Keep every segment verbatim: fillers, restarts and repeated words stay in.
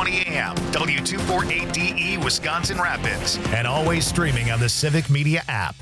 twenty a.m., W two forty-eight D E, Wisconsin Rapids. And always streaming on the Civic Media app.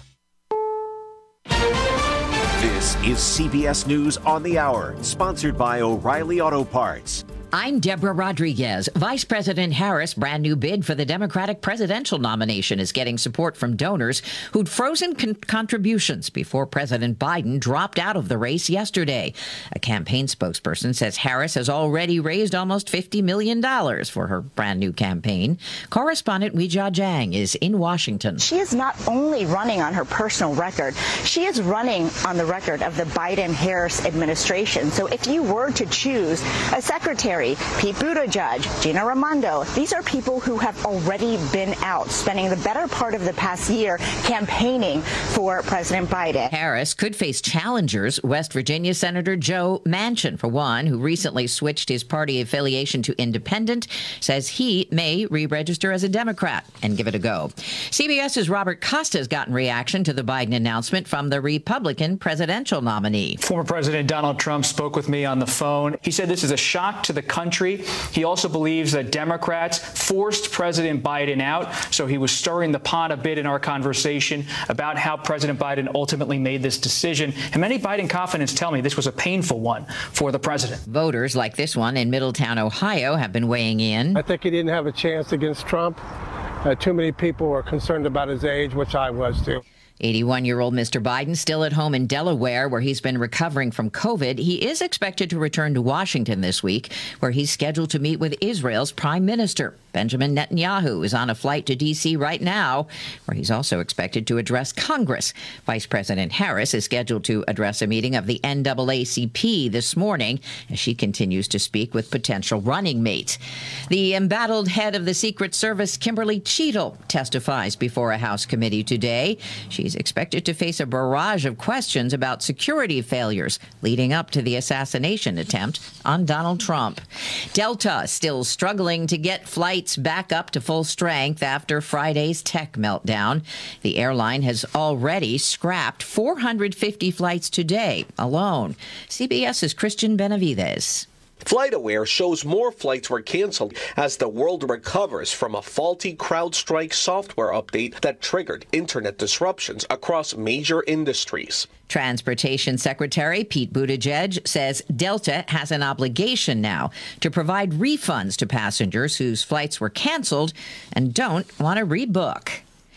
This is C B S News on the Hour, sponsored by O'Reilly Auto Parts. I'm Deborah Rodriguez. Vice President Harris' brand new bid for the Democratic presidential nomination is getting support from donors who'd frozen con- contributions before President Biden dropped out of the race yesterday. A campaign spokesperson says Harris has already raised almost fifty million dollars for her brand new campaign. Correspondent Weijia Jiang is in Washington. She is not only running on her personal record, she is running on the record of the Biden-Harris administration. So if you were to choose a secretary, Pete Buttigieg, Gina Raimondo, these are people who have already been out spending the better part of the past year campaigning for President Biden. Harris could face challengers, West Virginia Senator Joe Manchin, for one, who recently switched his party affiliation to independent, says he may re-register as a Democrat and give it a go. CBS's Robert Costa has gotten reaction to the Biden announcement from the Republican presidential nominee. Former President Donald Trump spoke with me on the phone. He said this is a shock to the country. He also believes that Democrats forced President Biden out, so he was stirring the pot a bit in our conversation about how President Biden ultimately made this decision. And many Biden confidants tell me this was a painful one for the president. Voters like this one in Middletown, Ohio, have been weighing in. I think he didn't have a chance against Trump. Uh, too many people were concerned about his age, which I was too. eighty-one-year-old Mister Biden still at home in Delaware, where he's been recovering from COVID. He is expected to return to Washington this week, where he's scheduled to meet with Israel's prime minister. Benjamin Netanyahu is on a flight to D C right now, where he's also expected to address Congress. Vice President Harris is scheduled to address a meeting of the N double A C P this morning as she continues to speak with potential running mates. The embattled head of the Secret Service, Kimberly Cheadle, testifies before a House committee today. She's expected to face a barrage of questions about security failures leading up to the assassination attempt on Donald Trump. Delta still struggling to get flights back up to full strength after Friday's tech meltdown. The airline has already scrapped four hundred fifty flights today alone. CBS's Christian Benavides. FlightAware shows more flights were canceled as the world recovers from a faulty CrowdStrike software update that triggered internet disruptions across major industries. Transportation Secretary Pete Buttigieg says Delta has an obligation now to provide refunds to passengers whose flights were canceled and don't want to rebook.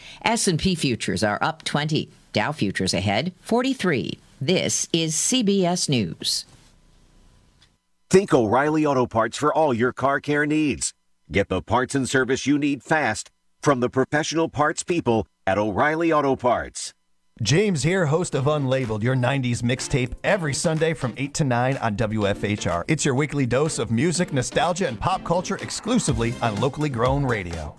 S and P futures are up twenty. Dow futures ahead forty-three. This is C B S News. Think O'Reilly Auto Parts for all your car care needs. Get the parts and service you need fast from the professional parts people at O'Reilly Auto Parts. James here, host of Unlabeled, your nineties mixtape, every Sunday from eight to nine on W F H R. It's your weekly dose of music, nostalgia, and pop culture exclusively on locally grown radio.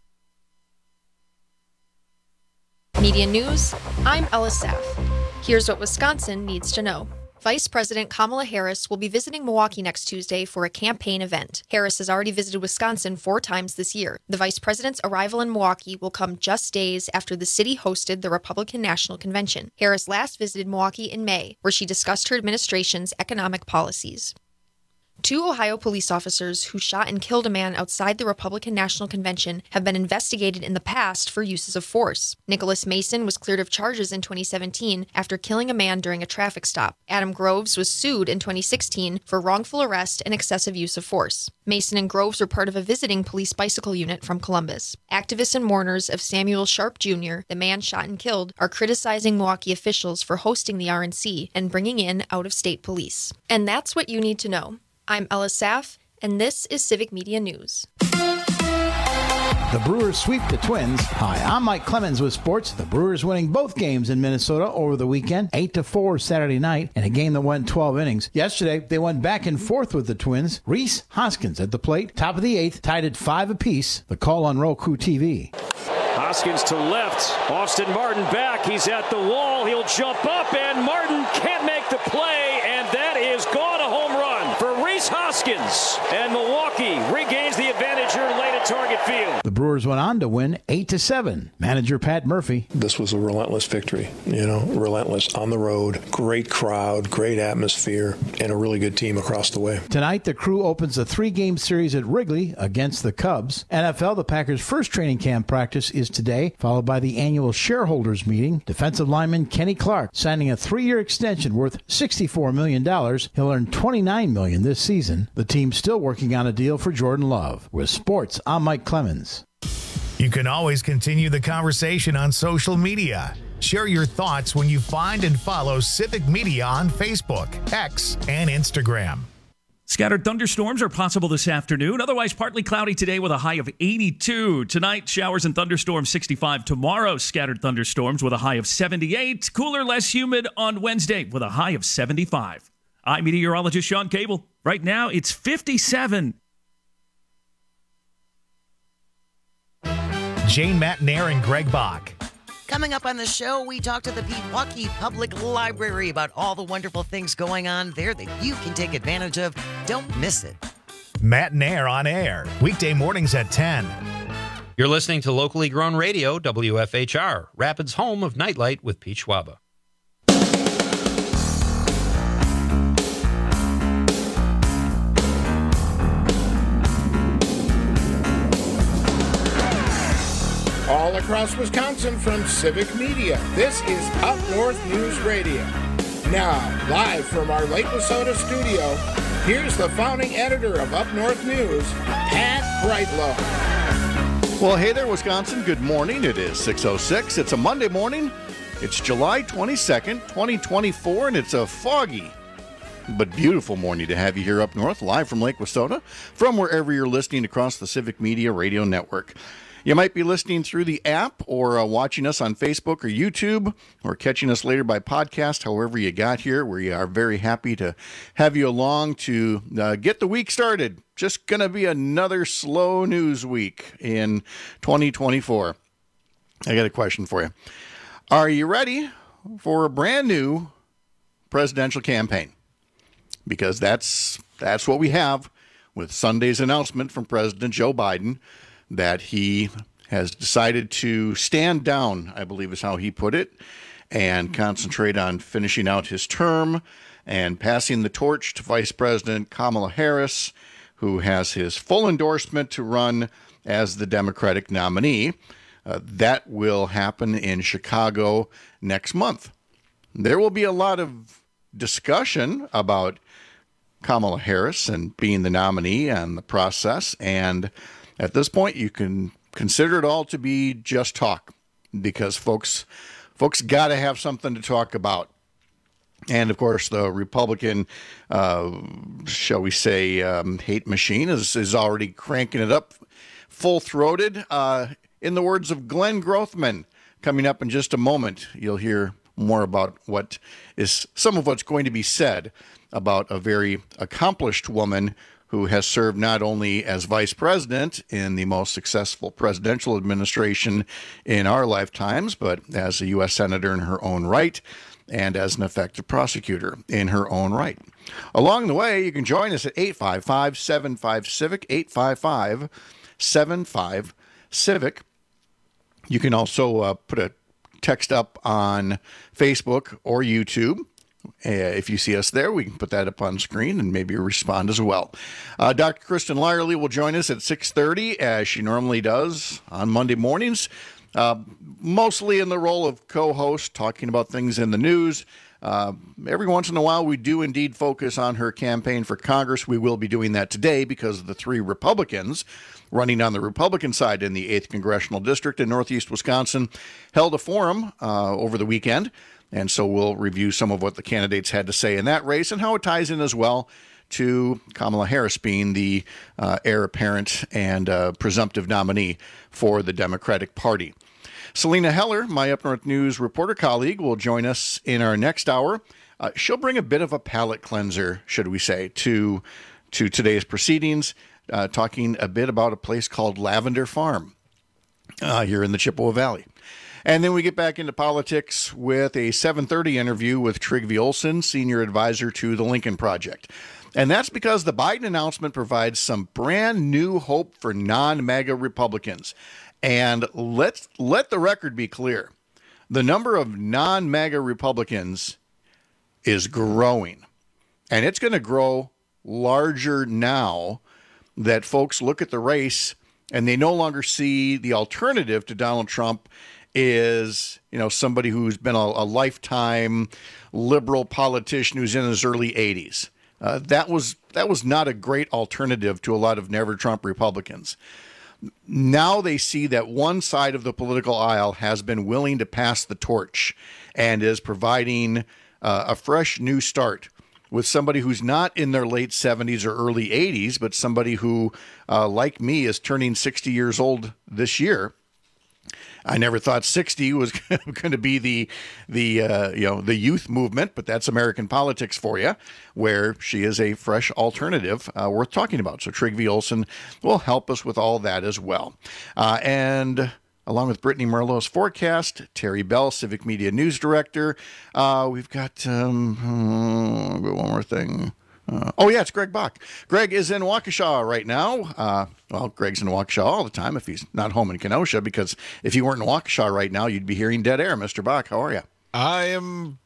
Media News, I'm Ella Saff. Here's what Wisconsin needs to know. Vice President Kamala Harris will be visiting Milwaukee next Tuesday for a campaign event. Harris has already visited Wisconsin four times this year. The vice president's arrival in Milwaukee will come just days after the city hosted the Republican National Convention. Harris last visited Milwaukee in May, where she discussed her administration's economic policies. Two Ohio police officers who shot and killed a man outside the Republican National Convention have been investigated in the past for uses of force. Nicholas Mason was cleared of charges in twenty seventeen after killing a man during a traffic stop. Adam Groves was sued in twenty sixteen for wrongful arrest and excessive use of force. Mason and Groves were part of a visiting police bicycle unit from Columbus. Activists and mourners of Samuel Sharp Junior, the man shot and killed, are criticizing Milwaukee officials for hosting the R N C and bringing in out-of-state police. And that's what you need to know. I'm Ella Saff, and this is Civic Media News. The Brewers sweep the Twins. Hi, I'm Mike Clemens with sports. The Brewers winning both games in Minnesota over the weekend, eight to four Saturday night, in a game that went twelve innings. Yesterday, they went back and forth with the Twins. Rhys Hoskins at the plate, top of the eighth, tied at five apiece. The call on Roku T V. Hoskins to left. Austin Martin back. He's at the wall. He'll jump up, and Martin can't make the play, and that is gone, a home run for Rhys Hoskins. And Milwaukee regains the advantage here late at Target Field. field. The Brewers went on to win eight to seven. Manager Pat Murphy. This was a relentless victory, you know, relentless on the road, great crowd, great atmosphere, and a really good team across the way. Tonight, the Crew opens a three-game series at Wrigley against the Cubs. N F L, the Packers' first training camp practice is today, followed by the annual shareholders meeting. Defensive lineman Kenny Clark signing a three-year extension worth sixty-four million dollars. He'll earn twenty-nine million dollars this season. The team's still working on a deal for Jordan Love. With sports, I'm Mike Clemens. You can always continue the conversation on social media. Share your thoughts when you find and follow Civic Media on Facebook, X, and Instagram. Scattered thunderstorms are possible this afternoon. Otherwise, partly cloudy today with a high of eighty-two. Tonight, showers and thunderstorms sixty-five. Tomorrow, scattered thunderstorms with a high of seventy-eight. Cooler, less humid on Wednesday with a high of seventy-five. I'm meteorologist Sean Cable. Right now, it's fifty-seven. Jane Matnair and Greg Bach. Coming up on the show, we talk to the Pewaukee Public Library about all the wonderful things going on there that you can take advantage of. Don't miss it. Matnair on air, weekday mornings at ten. You're listening to locally grown radio, W F H R, Rapids' home of Nightlight with Pete Schwaba. All across Wisconsin from Civic Media, this is Up North News Radio. Now, live from our Lake Wissota studio, here's the founding editor of Up North News, Pat Brightlow. Well, hey there, Wisconsin. Good morning. It is six oh six. It's a Monday morning. It's July twenty-second, twenty twenty-four, and it's a foggy but beautiful morning to have you here up north, live from Lake Wissota, from wherever you're listening across the Civic Media Radio Network. You might be listening through the app or uh, watching us on Facebook or YouTube or catching us later by podcast, however you got here. We are very happy to have you along to uh, get the week started. Just going to be another slow news week in twenty twenty-four. I got a question for you. Are you ready for a brand new presidential campaign? Because that's that's what we have with Sunday's announcement from President Joe Biden that he has decided to stand down, I believe is how he put it, and concentrate on finishing out his term and passing the torch to Vice President Kamala Harris, who has his full endorsement to run as the Democratic nominee. Uh, that will happen in Chicago next month. There will be a lot of discussion about Kamala Harris and being the nominee and the process, and at this point, you can consider it all to be just talk, because folks folks got to have something to talk about. And, of course, the Republican, uh, shall we say, um, hate machine is, is already cranking it up full-throated. Uh, in the words of Glenn Grothman, coming up in just a moment, you'll hear more about what is some of what's going to be said about a very accomplished woman who has served not only as vice president in the most successful presidential administration in our lifetimes, but as a U S senator in her own right and as an effective prosecutor in her own right. Along the way, you can join us at eight five five, seven five, CIVIC, eight five five, seven five, CIVIC. You can also uh, put a text up on Facebook or YouTube. Uh, if you see us there, we can put that up on screen and maybe respond as well. Uh, Doctor Kristen Lyerly will join us at six thirty, as she normally does on Monday mornings, uh, mostly in the role of co-host, talking about things in the news. Uh, every once in a while, we do indeed focus on her campaign for Congress. We will be doing that today because of the three Republicans running on the Republican side in the eighth Congressional District in Northeast Wisconsin held a forum uh, over the weekend. And so we'll review some of what the candidates had to say in that race and how it ties in as well to Kamala Harris being the uh, heir apparent and uh, presumptive nominee for the Democratic Party. Selena Heller, my Up North News reporter colleague, will join us in our next hour. Uh, she'll bring a bit of a palate cleanser, should we say, to, to today's proceedings, uh, talking a bit about a place called Lavender Farm uh, here in the Chippewa Valley. And then we get back into politics with a seven thirty interview with Trygve Olsen, senior advisor to the Lincoln Project. And that's because the Biden announcement provides some brand new hope for non-MAGA Republicans. And let's let the record be clear. The number of non-MAGA Republicans is growing. And it's going to grow larger now that folks look at the race and they no longer see the alternative to Donald Trump is, you know, somebody who's been a, a lifetime liberal politician who's in his early eighties. Uh, that was that was not a great alternative to a lot of never Trump Republicans. Now they see that one side of the political aisle has been willing to pass the torch and is providing uh, a fresh new start with somebody who's not in their late seventies or early eighties, but somebody who, uh, like me, is turning sixty years old this year. I never thought sixty was going to be the the uh, you know the youth movement, but that's American politics for you, where she is a fresh alternative uh, worth talking about. So Trygve Olsen will help us with all that as well. Uh, and along with Brittany Merlot's forecast, Terry Bell, Civic Media News Director. Uh, we've got um, one more thing. Uh, oh, yeah, it's Greg Bach. Greg is in Waukesha right now. Uh, well, Greg's in Waukesha all the time if he's not home in Kenosha, because if you weren't in Waukesha right now, you'd be hearing dead air. Mister Bach, how are you? I am...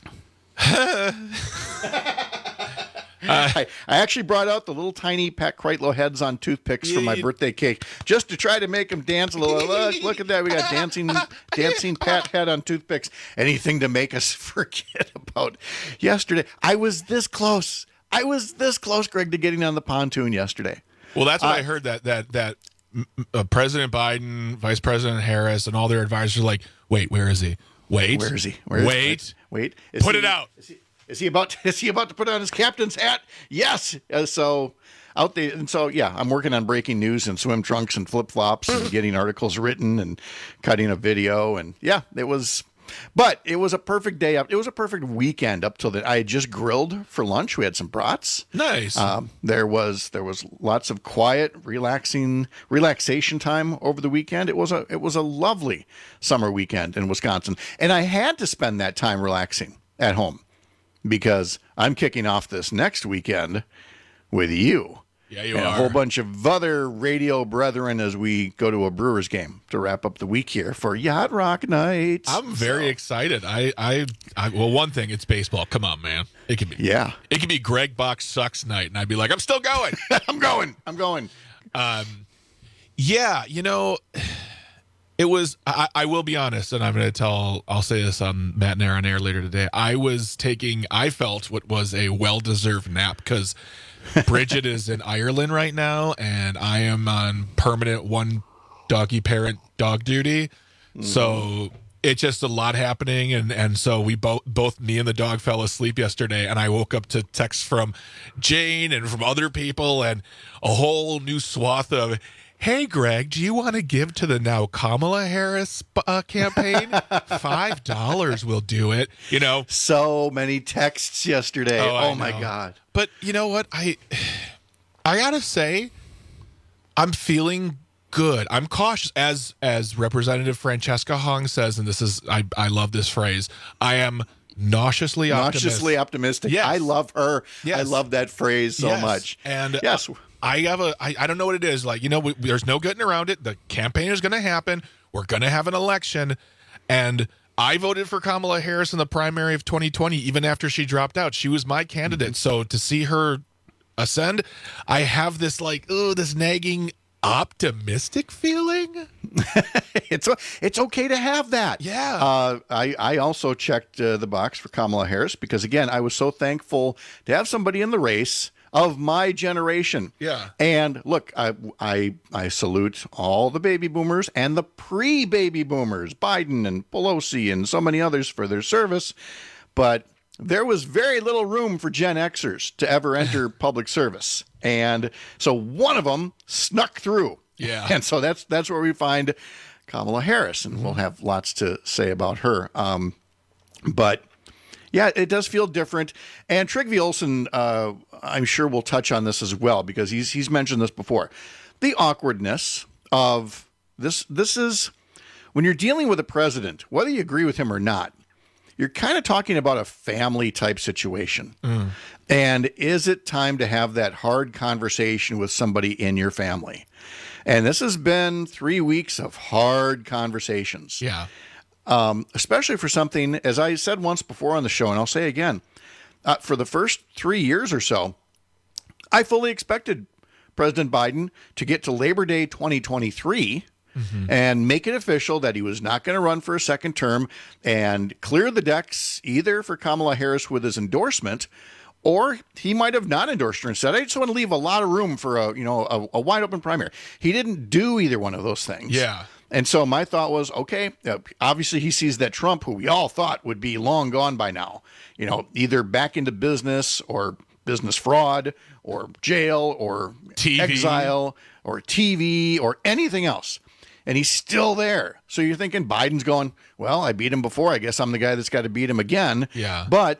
Uh, I, I actually brought out the little tiny Pat Kreitlow heads on toothpicks for my birthday cake just to try to make them dance a little. Look, look at that. We got dancing dancing Pat head on toothpicks. Anything to make us forget about yesterday. I was this close. I was this close, Greg, to getting on the pontoon yesterday. Well, that's what uh, I heard, that that that uh, President Biden, Vice President Harris, and all their advisors are like, wait, where is he? Wait. Where is he? Where is wait. Wait. Wait. Put he, it out. Is he, Is he about to, is he about to put on his captain's hat? Yes. Uh, so out there, and so yeah, I'm working on breaking news and swim trunks and flip flops and getting articles written and cutting a video, and yeah, it was. But it was a perfect day up. It was a perfect weekend up till that. I had just grilled for lunch. We had some brats. Nice. Um, there was there was lots of quiet, relaxing relaxation time over the weekend. It was a it was a lovely summer weekend in Wisconsin, and I had to spend that time relaxing at home, because I'm kicking off this next weekend with you. Yeah, you and are. a whole bunch of other radio brethren as we go to a Brewers game to wrap up the week here for Yacht Rock Night. I'm very so. excited. I, I, I, well, one thing, it's baseball. Come on, man. It could be. Yeah. It could be Greg Bach sucks night, and I'd be like, I'm still going. I'm going. I'm going. Um, yeah, you know, it was, I, I will be honest, and I'm going to tell, I'll say this on Matt and Aaron Air later today. I was taking, I felt what was a well-deserved nap, because Bridget is in Ireland right now, and I am on permanent one doggy parent dog duty. Mm. So it's just a lot happening, and, and so we both, both me and the dog fell asleep yesterday, and I woke up to texts from Jane and from other people, and a whole new swath of, hey, Greg, do you want to give to the now Kamala Harris uh, campaign? Five dollars will do it. You know, so many texts yesterday. Oh, oh my God. But you know what? I, I gotta say, I'm feeling good. I'm cautious, as as Representative Francesca Hong says, and this is I I love this phrase. I am nauseously optimistic. Nauseously optimistic. Yes. I love her. Yes. I love that phrase so yes. much. And yes. Uh, I have a, I, I don't know what it is. Like, you know, we, there's no getting around it. The campaign is going to happen. We're going to have an election. And I voted for Kamala Harris in the primary of twenty twenty, even after she dropped out. She was my candidate. Mm-hmm. So to see her ascend, I have this like, oh, this nagging optimistic feeling. it's it's okay to have that. Yeah. Uh, I, I also checked uh, the box for Kamala Harris because, again, I was so thankful to have somebody in the race of my generation. Yeah. And look, I, I I salute all the baby boomers and the pre-baby boomers, Biden and Pelosi and so many others, for their service. But there was very little room for Gen Xers to ever enter public service. And so one of them snuck through. Yeah. And so that's that's where we find Kamala Harris, and we'll have lots to say about her. Um, but yeah, it does feel different. And Trygve Olsen, uh, I'm sure will touch on this as well, because he's he's mentioned this before. The awkwardness of this, this is when you're dealing with a president, whether you agree with him or not, you're kind of talking about a family type situation. Mm. And is it time to have that hard conversation with somebody in your family? And this has been three weeks of hard conversations. Yeah. Um, especially for something, as I said once before on the show, and I'll say again, uh, for the first three years or so, I fully expected President Biden to get to Labor Day twenty twenty-three mm-hmm. and make it official that he was not going to run for a second term and clear the decks either for Kamala Harris with his endorsement, or he might have not endorsed her and said, I just want to leave a lot of room for a, you know, a, a wide open primary. He didn't do either one of those things. Yeah. And so my thought was, okay, uh, obviously he sees that Trump, who we all thought would be long gone by now, you know, either back into business or business fraud or jail or T V. exile or T V or anything else. And he's still there. So you're thinking Biden's going, well, I beat him before. I guess I'm the guy that's got to beat him again. Yeah. But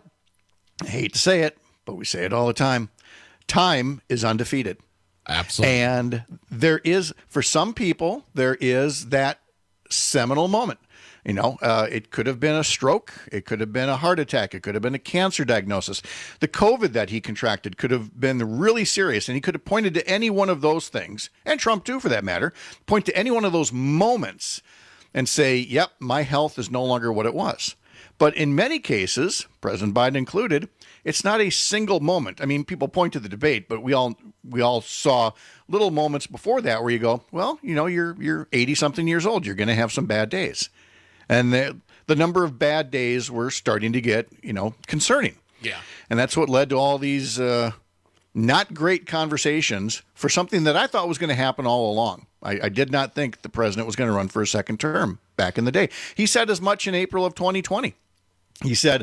I hate to say it, but we say it all the time. Time is undefeated. Absolutely. And there is, for some people, there is that seminal moment. You know, uh, it could have been a stroke. It could have been a heart attack. It could have been a cancer diagnosis. The COVID that he contracted could have been really serious. And he could have pointed to any one of those things, and Trump too, for that matter, point to any one of those moments and say, yep, my health is no longer what it was. But in many cases, President Biden included, it's not a single moment. I mean, people point to the debate, but we all we all saw little moments before that where you go, well, you know, you're you're eighty something years old. You're going to have some bad days. And the, the number of bad days were starting to get, you know, concerning. Yeah. And that's what led to all these uh, not great conversations for something that I thought was going to happen all along. I, I did not think the president was going to run for a second term back in the day. He said as much in April of twenty twenty. He said,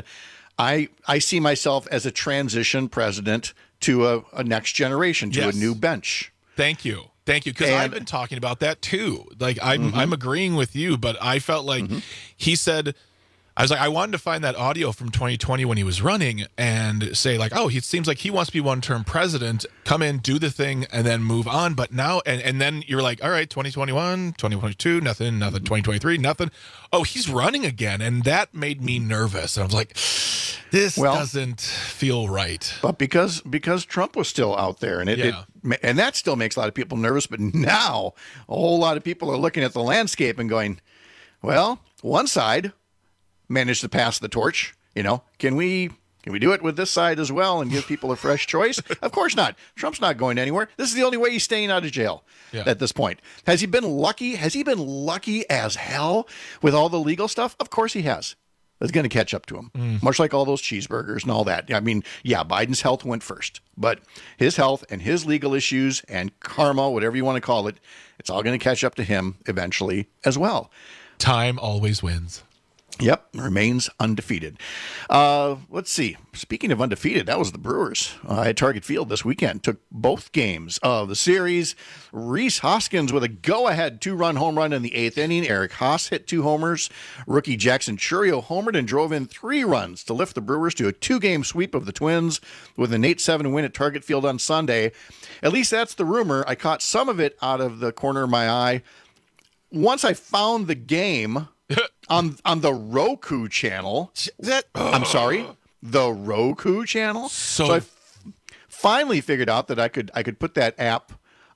I I see myself as a transition president to a, a next generation, to yes. a new bench. Thank you. Thank you. Because I've been talking about that too. Like I'm mm-hmm. I'm agreeing with you, but I felt like mm-hmm. he said, I was like, I wanted to find that audio from twenty twenty when he was running and say like, oh, he seems like he wants to be one-term president, come in, do the thing, and then move on. But now, and, and then you're like, all right, twenty twenty-one, twenty twenty-two, nothing, nothing, twenty twenty-three, nothing. Oh, he's running again. And that made me nervous. And I was like, this well, doesn't feel right. But because because Trump was still out there, and it, yeah. it and that still makes a lot of people nervous. But now a whole lot of people are looking at the landscape and going, well, one side managed to pass the torch. You know, can we can we do it with this side as well and give people a fresh choice? Of course not. Trump's not going anywhere. This is the only way he's staying out of jail yeah. at this point. Has he been lucky? Has he been lucky as hell with all the legal stuff? Of course he has. It's going to catch up to him, mm. much like all those cheeseburgers and all that. I mean, yeah, Biden's health went first, but his health and his legal issues and karma, whatever you want to call it, it's all going to catch up to him eventually as well. Time always wins. Yep, remains undefeated. Uh, let's see. Speaking of undefeated, that was the Brewers uh, at Target Field this weekend. Took both games of the series. Rhys Hoskins with a go-ahead two-run home run in the eighth inning. Eric Haas hit two homers. Rookie Jackson Chourio homered and drove in three runs to lift the Brewers to a two-game sweep of the Twins with an eight seven win at Target Field on Sunday. At least that's the rumor. I caught some of it out of the corner of my eye. Once I found the game on on the Roku channel. That I'm sorry, the Roku channel. So, so I f- finally figured out that I could I could put that app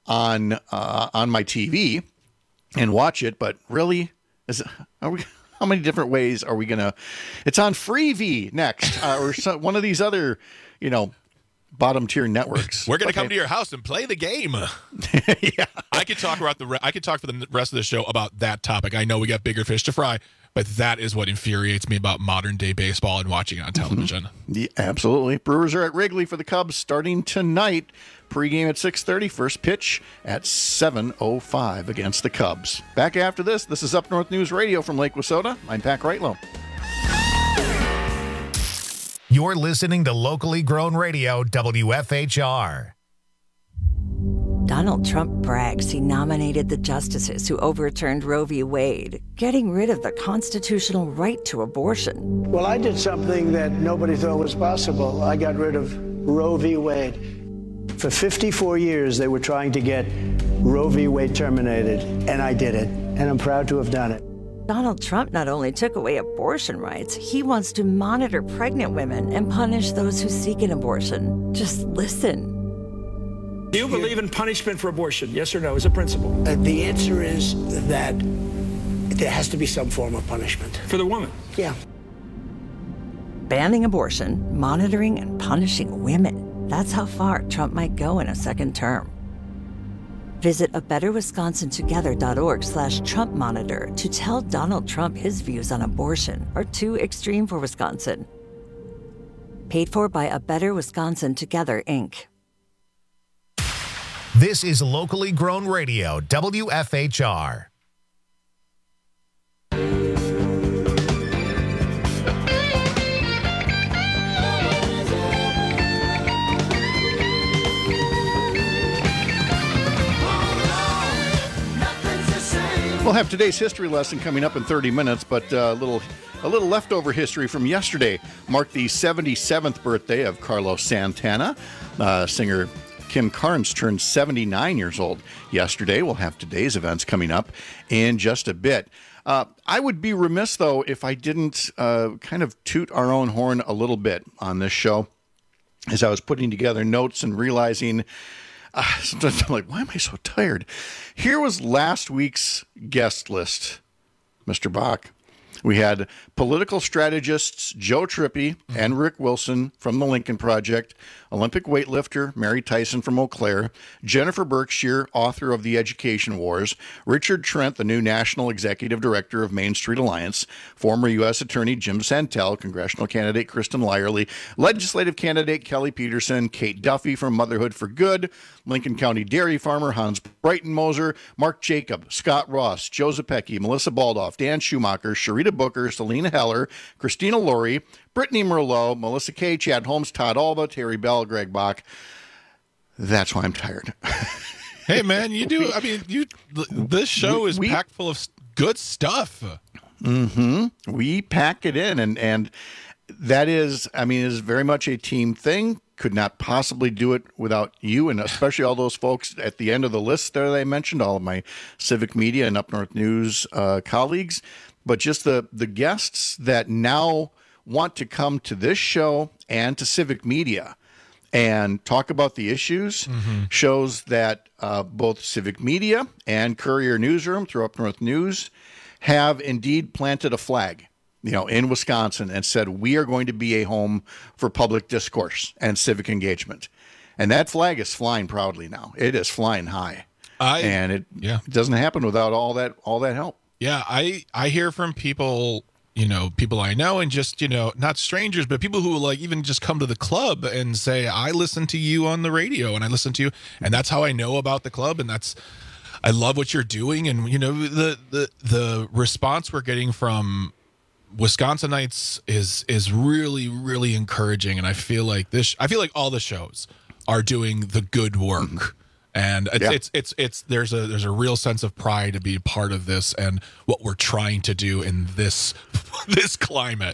on uh, on my T V and watch it. But really, is it, are we? How many different ways are we gonna? It's on Freevee next, uh, or so, one of these other, you know, bottom tier networks. We're gonna okay. come to your house and play the game. Yeah, I could talk about the. Re- I could talk for the rest of the show about that topic. I know we got bigger fish to fry, but that is what infuriates me about modern day baseball and watching it on television. Mm-hmm. Yeah, absolutely. Brewers are at Wrigley for the Cubs starting tonight. Pre-game at six thirty. First pitch at seven oh five against the Cubs. Back after this. This is Up North News Radio from Lake Wissota. I'm Pat Kreitlow. You're listening to locally grown radio, W F H R. Donald Trump brags he nominated the justices who overturned Roe v. Wade, getting rid of the constitutional right to abortion. Well, I did something that nobody thought was possible. I got rid of Roe v. Wade. For fifty-four years, they were trying to get Roe v. Wade terminated, and I did it, and I'm proud to have done it. Donald Trump not only took away abortion rights, he wants to monitor pregnant women and punish those who seek an abortion. Just listen. Do you believe in punishment for abortion? Yes or no, as a principle? Uh, the answer is that there has to be some form of punishment. For the woman? Yeah. Banning abortion, monitoring, and punishing women. That's how far Trump might go in a second term. Visit a better wisconsin together dot org slash Trump monitor to tell Donald Trump his views on abortion are too extreme for Wisconsin. Paid for by A Better Wisconsin Together, Incorporated. This is locally grown radio, W F H R. We'll have today's history lesson coming up in thirty minutes, but a uh, little a little leftover history from yesterday marked the seventy-seventh birthday of Carlos Santana. Uh, singer Kim Carnes turned seventy-nine years old yesterday. We'll have today's events coming up in just a bit. Uh, I would be remiss, though, if I didn't uh, kind of toot our own horn a little bit on this show. As I was putting together notes and realizing, uh, sometimes I'm like, why am I so tired? Here was last week's guest list, Mister Bach. We had political strategists Joe Trippi and Rick Wilson from the Lincoln Project, Olympic weightlifter Mary Tyson from Eau Claire, Jennifer Berkshire, author of The Education Wars, Richard Trent, the new National Executive Director of Main Street Alliance, former U S Attorney Jim Santel, congressional candidate Kristen Lyerly, legislative candidate Kelly Peterson, Kate Duffy from Motherhood for Good, Lincoln County dairy farmer Hans Breitenmoser, Mark Jacob, Scott Ross, Joe Zepecki, Melissa Baldoff, Dan Schumacher, Sharita Booker, Selena Heller, Christina Laurie, Brittany Merlot, Melissa Kay, Chad Holmes, Todd Alba, Terry Bell, Greg Bach. That's why I'm tired. Hey, man, you do. I mean, you. This show is we, packed full of good stuff. Mm-hmm. We pack it in, and and that is, I mean, is very much a team thing. Could not possibly do it without you, and especially all those folks at the end of the list there that I mentioned, all of my Civic Media and Up North News uh, colleagues, but just the, the guests that now want to come to this show and to Civic Media and talk about the issues mm-hmm. shows that uh, both Civic Media and Courier Newsroom through Up North News have indeed planted a flag, you know, in Wisconsin and said, we are going to be a home for public discourse and civic engagement. And that flag is flying proudly now. It is flying high. I, and it, yeah. it doesn't happen without all that, all that help. Yeah. I, I hear from people, you know, people I know and just, you know, not strangers, but people who like even just come to the club and say, I listen to you on the radio and I listen to you. And that's how I know about the club. And that's, I love what you're doing. And, you know, the, the, the response we're getting from Wisconsinites is is really, really encouraging, and I feel like this. I feel like all the shows are doing the good work, mm-hmm. and it's, yeah. it's it's it's there's a there's a real sense of pride to be a part of this and what we're trying to do in this this climate.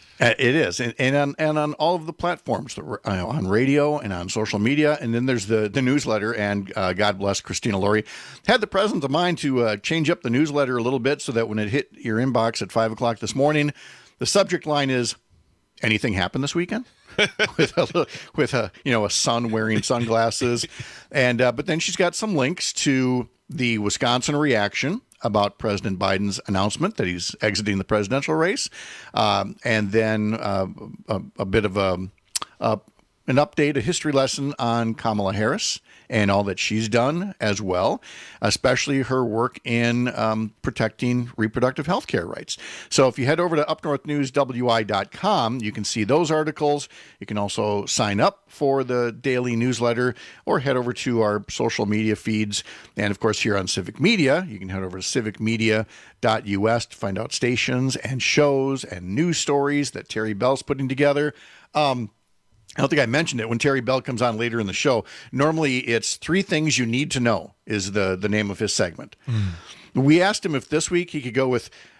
It is, and and on, and on all of the platforms, on radio and on social media, and then there's the, the newsletter, and uh, God bless Christina Laurie, had the presence of mind to uh, change up the newsletter a little bit so that when it hit your inbox at five o'clock this morning, the subject line is, anything happened this weekend? with a, with a, you know, a son wearing sunglasses, and uh, but then she's got some links to the Wisconsin reaction about President Biden's announcement that he's exiting the presidential race, um, and then uh, a, a bit of a, a an update, a history lesson on Kamala Harris and all that she's done as well, especially her work in um, protecting reproductive health care rights. So if you head over to up north news w i dot com, you can see those articles. You can also sign up for the daily newsletter or head over to our social media feeds. And of course, here on Civic Media, you can head over to civic media dot u s to find out stations and shows and news stories that Terry Bell's putting together. Um, I don't think I mentioned it when Terry Bell comes on later in the show. Normally, it's Three Things You Need to Know is the, the name of his segment. Mm. We asked him if this week he could go with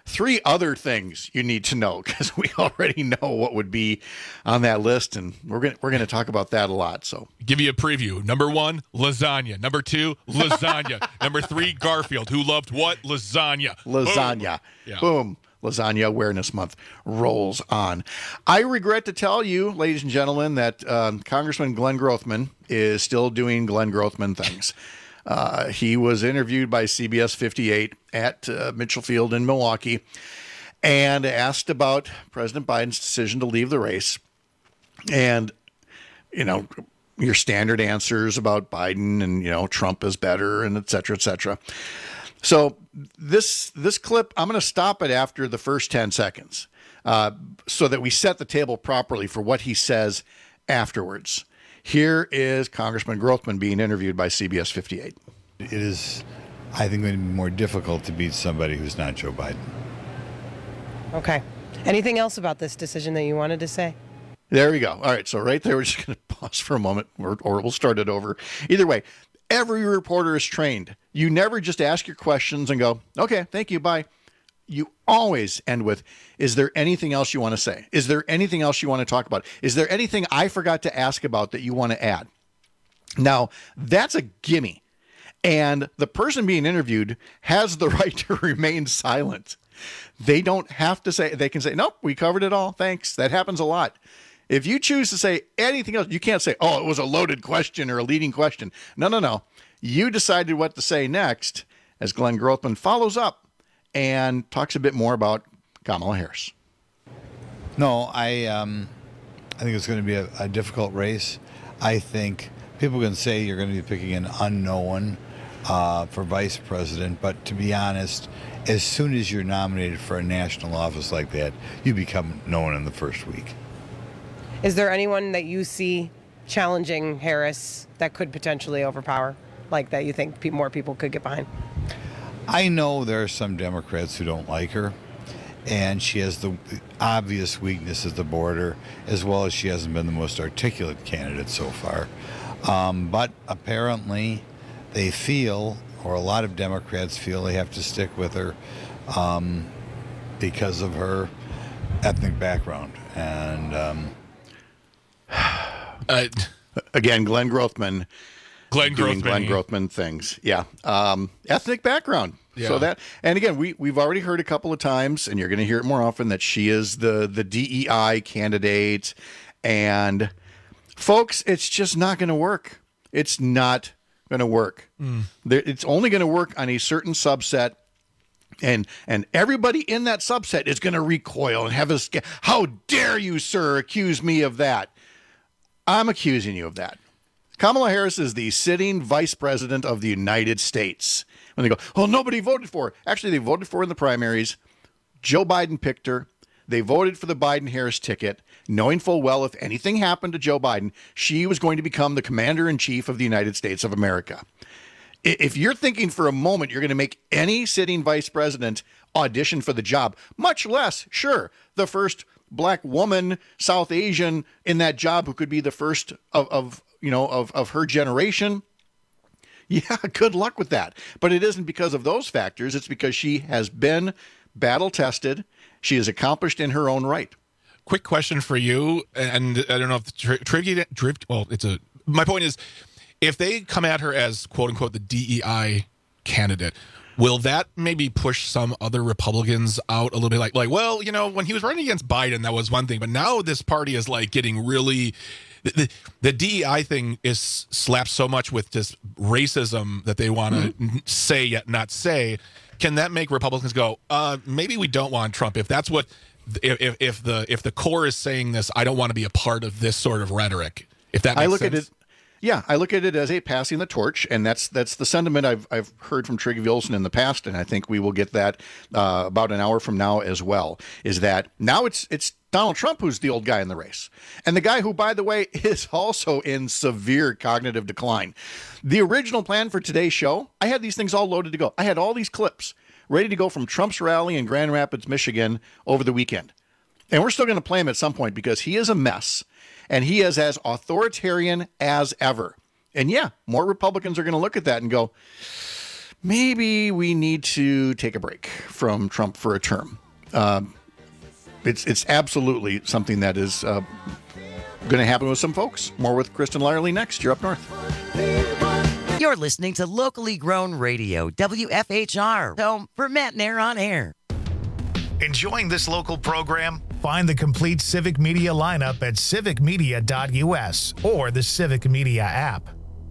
three other things you need to know, because we already know what would be on that list, and we're going we're going to talk about that a lot. So, give you a preview. Number one, lasagna. Number two, lasagna. Number three, Garfield, who loved what? Lasagna. Lasagna. Boom. Yeah. Boom. Lasagna Awareness Month rolls on. I regret to tell you, ladies and gentlemen, that um, Congressman Glenn Grothman is still doing Glenn Grothman things. Uh, he was interviewed by C B S fifty-eight at uh, Mitchell Field in Milwaukee and asked about President Biden's decision to leave the race. And, you know, your standard answers about Biden and, you know, Trump is better and et cetera, et cetera. So this this clip, I'm going to stop it after the first ten seconds uh, so that we set the table properly for what he says afterwards. Here is Congressman Grothman being interviewed by C B S fifty-eight. It is, I think, going to be more difficult to beat somebody who's not Joe Biden. Okay. Anything else about this decision that you wanted to say? There we go. All right. So right there, we're just going to pause for a moment, or, or we'll start it over. Either way, every reporter is trained. You never just ask your questions and go, okay, thank you, bye. You always end with, is there anything else you want to say? Is there anything else you want to talk about? Is there anything I forgot to ask about that you want to add? Now, that's a gimme. And the person being interviewed has the right to remain silent. They don't have to say, they can say, nope, we covered it all. Thanks. That happens a lot. If you choose to say anything else, you can't say, oh, it was a loaded question or a leading question. No, no, no. You decided what to say next as Glenn Grothman follows up and talks a bit more about Kamala Harris. No, I um, I think it's going to be a, a difficult race. I think people can say you're going to be picking an unknown uh, for vice president, but to be honest, as soon as you're nominated for a national office like that, you become known in the first week. Is there anyone that you see challenging Harris that could potentially overpower, like that you think pe- more people could get behind? I know there are some Democrats who don't like her, and she has the obvious weakness at the border, as well as she hasn't been the most articulate candidate so far. Um, but apparently they feel, or a lot of Democrats feel, they have to stick with her um, because of her ethnic background. And um, uh, again, Glenn Grothman. Glenn doing Grothman. Glenn Grothman things. Yeah. Um, ethnic background. Yeah. So that, and again, we, we've already heard a couple of times, and you're going to hear it more often, that she is the, the D E I candidate. And folks, it's just not going to work. It's not going to work. Mm. There, it's only going to work on a certain subset. And and everybody in that subset is going to recoil and have a, how dare you, sir, accuse me of that? I'm accusing you of that. Kamala Harris is the sitting vice president of the United States. When they go, oh, nobody voted for her. Actually, they voted for her in the primaries. Joe Biden picked her. They voted for the Biden-Harris ticket, knowing full well if anything happened to Joe Biden, she was going to become the commander-in-chief of the United States of America. If you're thinking for a moment you're going to make any sitting vice president audition for the job, much less, sure, the first black woman, South Asian in that job who could be the first of, of you know, of, of her generation. Yeah, good luck with that. But it isn't because of those factors. It's because she has been battle tested. She is accomplished in her own right. Quick question for you, and I don't know if the tri- trivia, tri- well, it's a, my point is, if they come at her as quote unquote the D E I candidate, will that maybe push some other Republicans out a little bit? Like, like, well, you know, when he was running against Biden, that was one thing, but now this party is like getting really, the, the, the D E I thing is slapped so much with just racism that they want to mm-hmm. say yet not say. Can that make Republicans go, uh, maybe we don't want Trump? If that's what, if if the if the core is saying this, I don't want to be a part of this sort of rhetoric. If that makes I look sense. at it. Yeah, I look at it as a passing the torch, and that's that's the sentiment I've I've heard from Trigg Wilson in the past, and I think we will get that uh, about an hour from now as well. Is that now it's it's Donald Trump who's the old guy in the race, and the guy who, by the way, is also in severe cognitive decline. The original plan for today's show, I had these things all loaded to go. I had all these clips ready to go from Trump's rally in Grand Rapids, Michigan over the weekend, and we're still going to play him at some point because he is a mess. And he is as authoritarian as ever. And yeah, more Republicans are going to look at that and go, maybe we need to take a break from Trump for a term. Uh, it's it's absolutely something that is uh, going to happen with some folks. More with Kristen Lyerly next. You're Up North. You're listening to Locally Grown Radio, W F H R, home for Matt Nair on air. Enjoying this local program? Find the complete Civic Media lineup at civic media dot u s or the Civic Media app.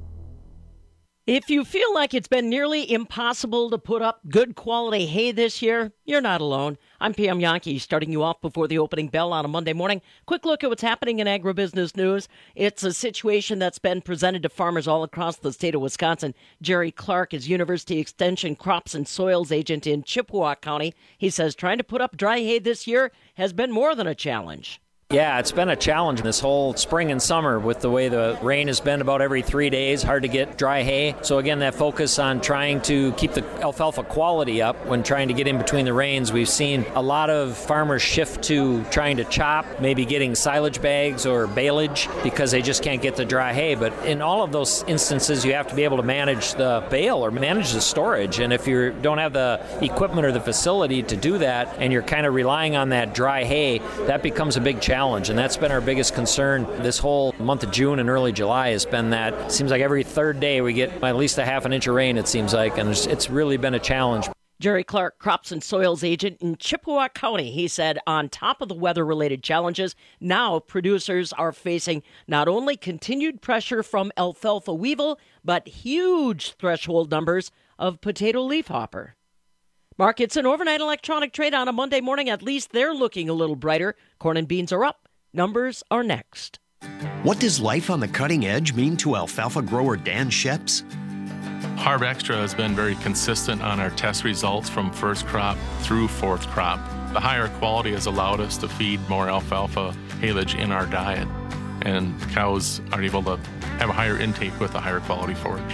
If you feel like it's been nearly impossible to put up good quality hay this year, you're not alone. I'm Pam Yankee, starting you off before the opening bell on a Monday morning. Quick look at what's happening in agribusiness news. It's a situation that's been presented to farmers all across the state of Wisconsin. Jerry Clark is University Extension Crops and Soils agent in Chippewa County. He says trying to put up dry hay this year has been more than a challenge. Yeah, it's been a challenge this whole spring and summer with the way the rain has been about every three days. Hard to get dry hay. So again, that focus on trying to keep the alfalfa quality up when trying to get in between the rains. We've seen a lot of farmers shift to trying to chop, maybe getting silage bags or baleage because they just can't get the dry hay. But in all of those instances, you have to be able to manage the bale or manage the storage. And if you don't have the equipment or the facility to do that and you're kind of relying on that dry hay, that becomes a big challenge. Challenge, and that's been our biggest concern this whole month of June and early July has been that it seems like every third day we get at least a half an inch of rain, it seems like, and it's, it's really been a challenge. Jerry Clark, Crops and Soils agent in Chippewa County, he said on top of the weather-related challenges, now producers are facing not only continued pressure from alfalfa weevil, but huge threshold numbers of potato leafhopper. Markets and overnight electronic trade on a Monday morning, at least they're looking a little brighter. Corn and beans are up. Numbers are next. What does life on the cutting edge mean to alfalfa grower Dan Sheps? Harv Extra has been very consistent on our test results from first crop through fourth crop. The higher quality has allowed us to feed more alfalfa haylage in our diet, and cows are able to have a higher intake with a higher quality forage.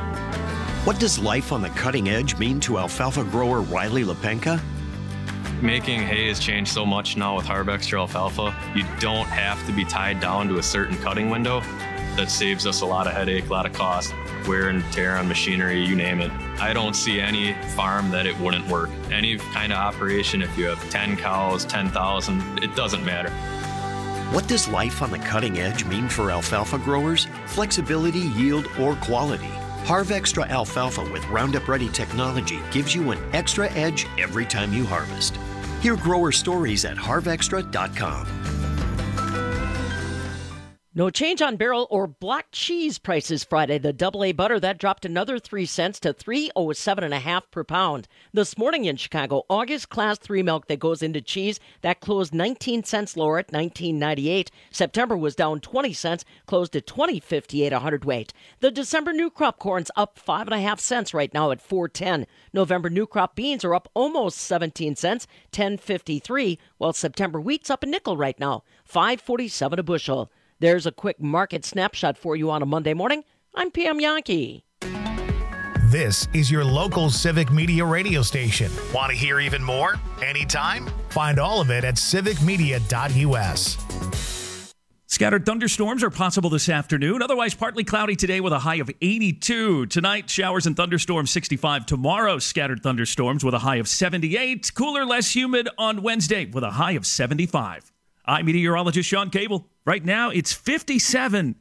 What does life on the cutting edge mean to alfalfa grower Riley Lepenka? Making hay has changed so much now with Harv Extra alfalfa. You don't have to be tied down to a certain cutting window. That saves us a lot of headache, a lot of cost, wear and tear on machinery, you name it. I don't see any farm that it wouldn't work. Any kind of operation, if you have ten cows, ten thousand, it doesn't matter. What does life on the cutting edge mean for alfalfa growers? Flexibility, yield, or quality? Harv Extra alfalfa with Roundup Ready technology gives you an extra edge every time you harvest. Hear grower stories at harv extra dot com. No change on barrel or block cheese prices Friday. The double A butter, that dropped another three cents to three oh seven and a half per pound. This morning in Chicago, August class three milk that goes into cheese, that closed nineteen cents lower at nineteen ninety-eight. September was down twenty cents, closed at twenty fifty-eight a hundredweight. The December new crop corn's up five and a half cents right now at four ten. November new crop beans are up almost seventeen cents, ten fifty-three, while September wheat's up a nickel right now, five forty-seven a bushel. There's a quick market snapshot for you on a Monday morning. I'm Pam Yankee. This is your local Civic Media radio station. Want to hear even more? Anytime? Find all of it at civic media dot u s. Scattered thunderstorms are possible this afternoon. Otherwise, partly cloudy today with a high of eighty-two. Tonight, showers and thunderstorms sixty-five. Tomorrow, scattered thunderstorms with a high of seventy-eight. Cooler, less humid on Wednesday with a high of seventy-five. I'm meteorologist Sean Cable. Right now, it's fifty-seven.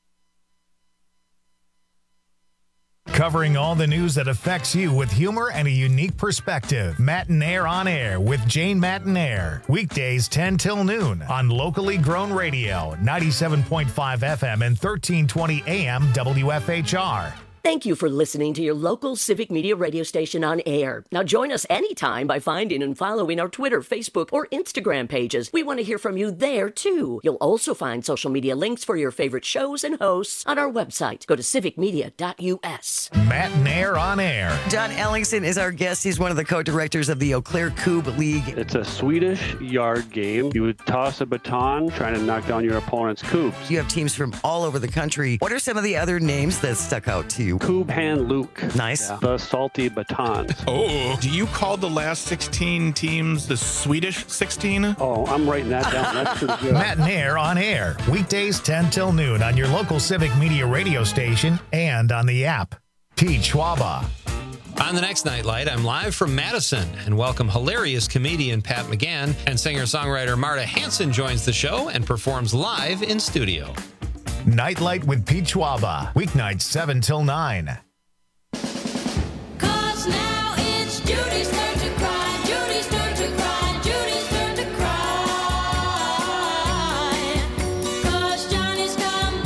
Covering all the news that affects you with humor and a unique perspective. Matt Nair on Air with Jane Matt Nair. Weekdays ten till noon on Locally Grown Radio, ninety-seven point five F M and thirteen twenty A M W F H R. Thank you for listening to your local Civic Media radio station on air. Now join us anytime by finding and following our Twitter, Facebook, or Instagram pages. We want to hear from you there, too. You'll also find social media links for your favorite shows and hosts on our website. Go to civic media dot u s. Matt Nair on Air. John Ellingson is our guest. He's one of the co-directors of the Eau Claire Cube League. It's a Swedish yard game. You would toss a baton trying to knock down your opponent's coobs. You have teams from all over the country. What are some of the other names that stuck out to you? Cube Hand Luke. Nice. Yeah. The Salty Baton. Oh, do you call the last sixteen teams the Swedish sixteen? Oh, I'm writing that down. That's pretty good. Matt Nair on Air. Weekdays ten till noon on your local Civic Media radio station and on the app. Pete Schwaba. On the next Nightlight, I'm live from Madison and welcome hilarious comedian Pat McGann, and singer-songwriter Marta Hanson joins the show and performs live in studio. Nightlight with Pete Schwaba, weeknights seven till nine. Cause now it's Judy's turn to cry, Judy's turn to cry, Judy's turn to cry. Cause Johnny's come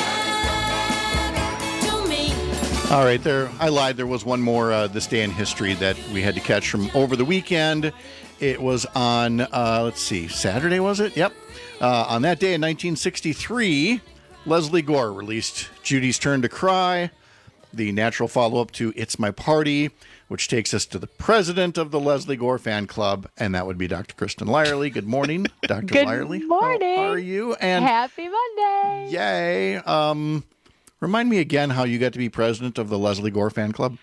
back to me. All right, there. I lied. There was one more uh, this day in history that we had to catch from over the weekend. It was on, uh, let's see, Saturday, was it? Yep. Uh, on that day in nineteen sixty-three, Leslie Gore released Judy's Turn to Cry, the natural follow-up to It's My Party, which takes us to the president of the Leslie Gore fan club, and that would be Doctor Kristen Lyerly. Good morning, Doctor Good Lyerly. morning. How are you? And happy Monday. Yay. Um, remind me again how you got to be president of the Leslie Gore fan club.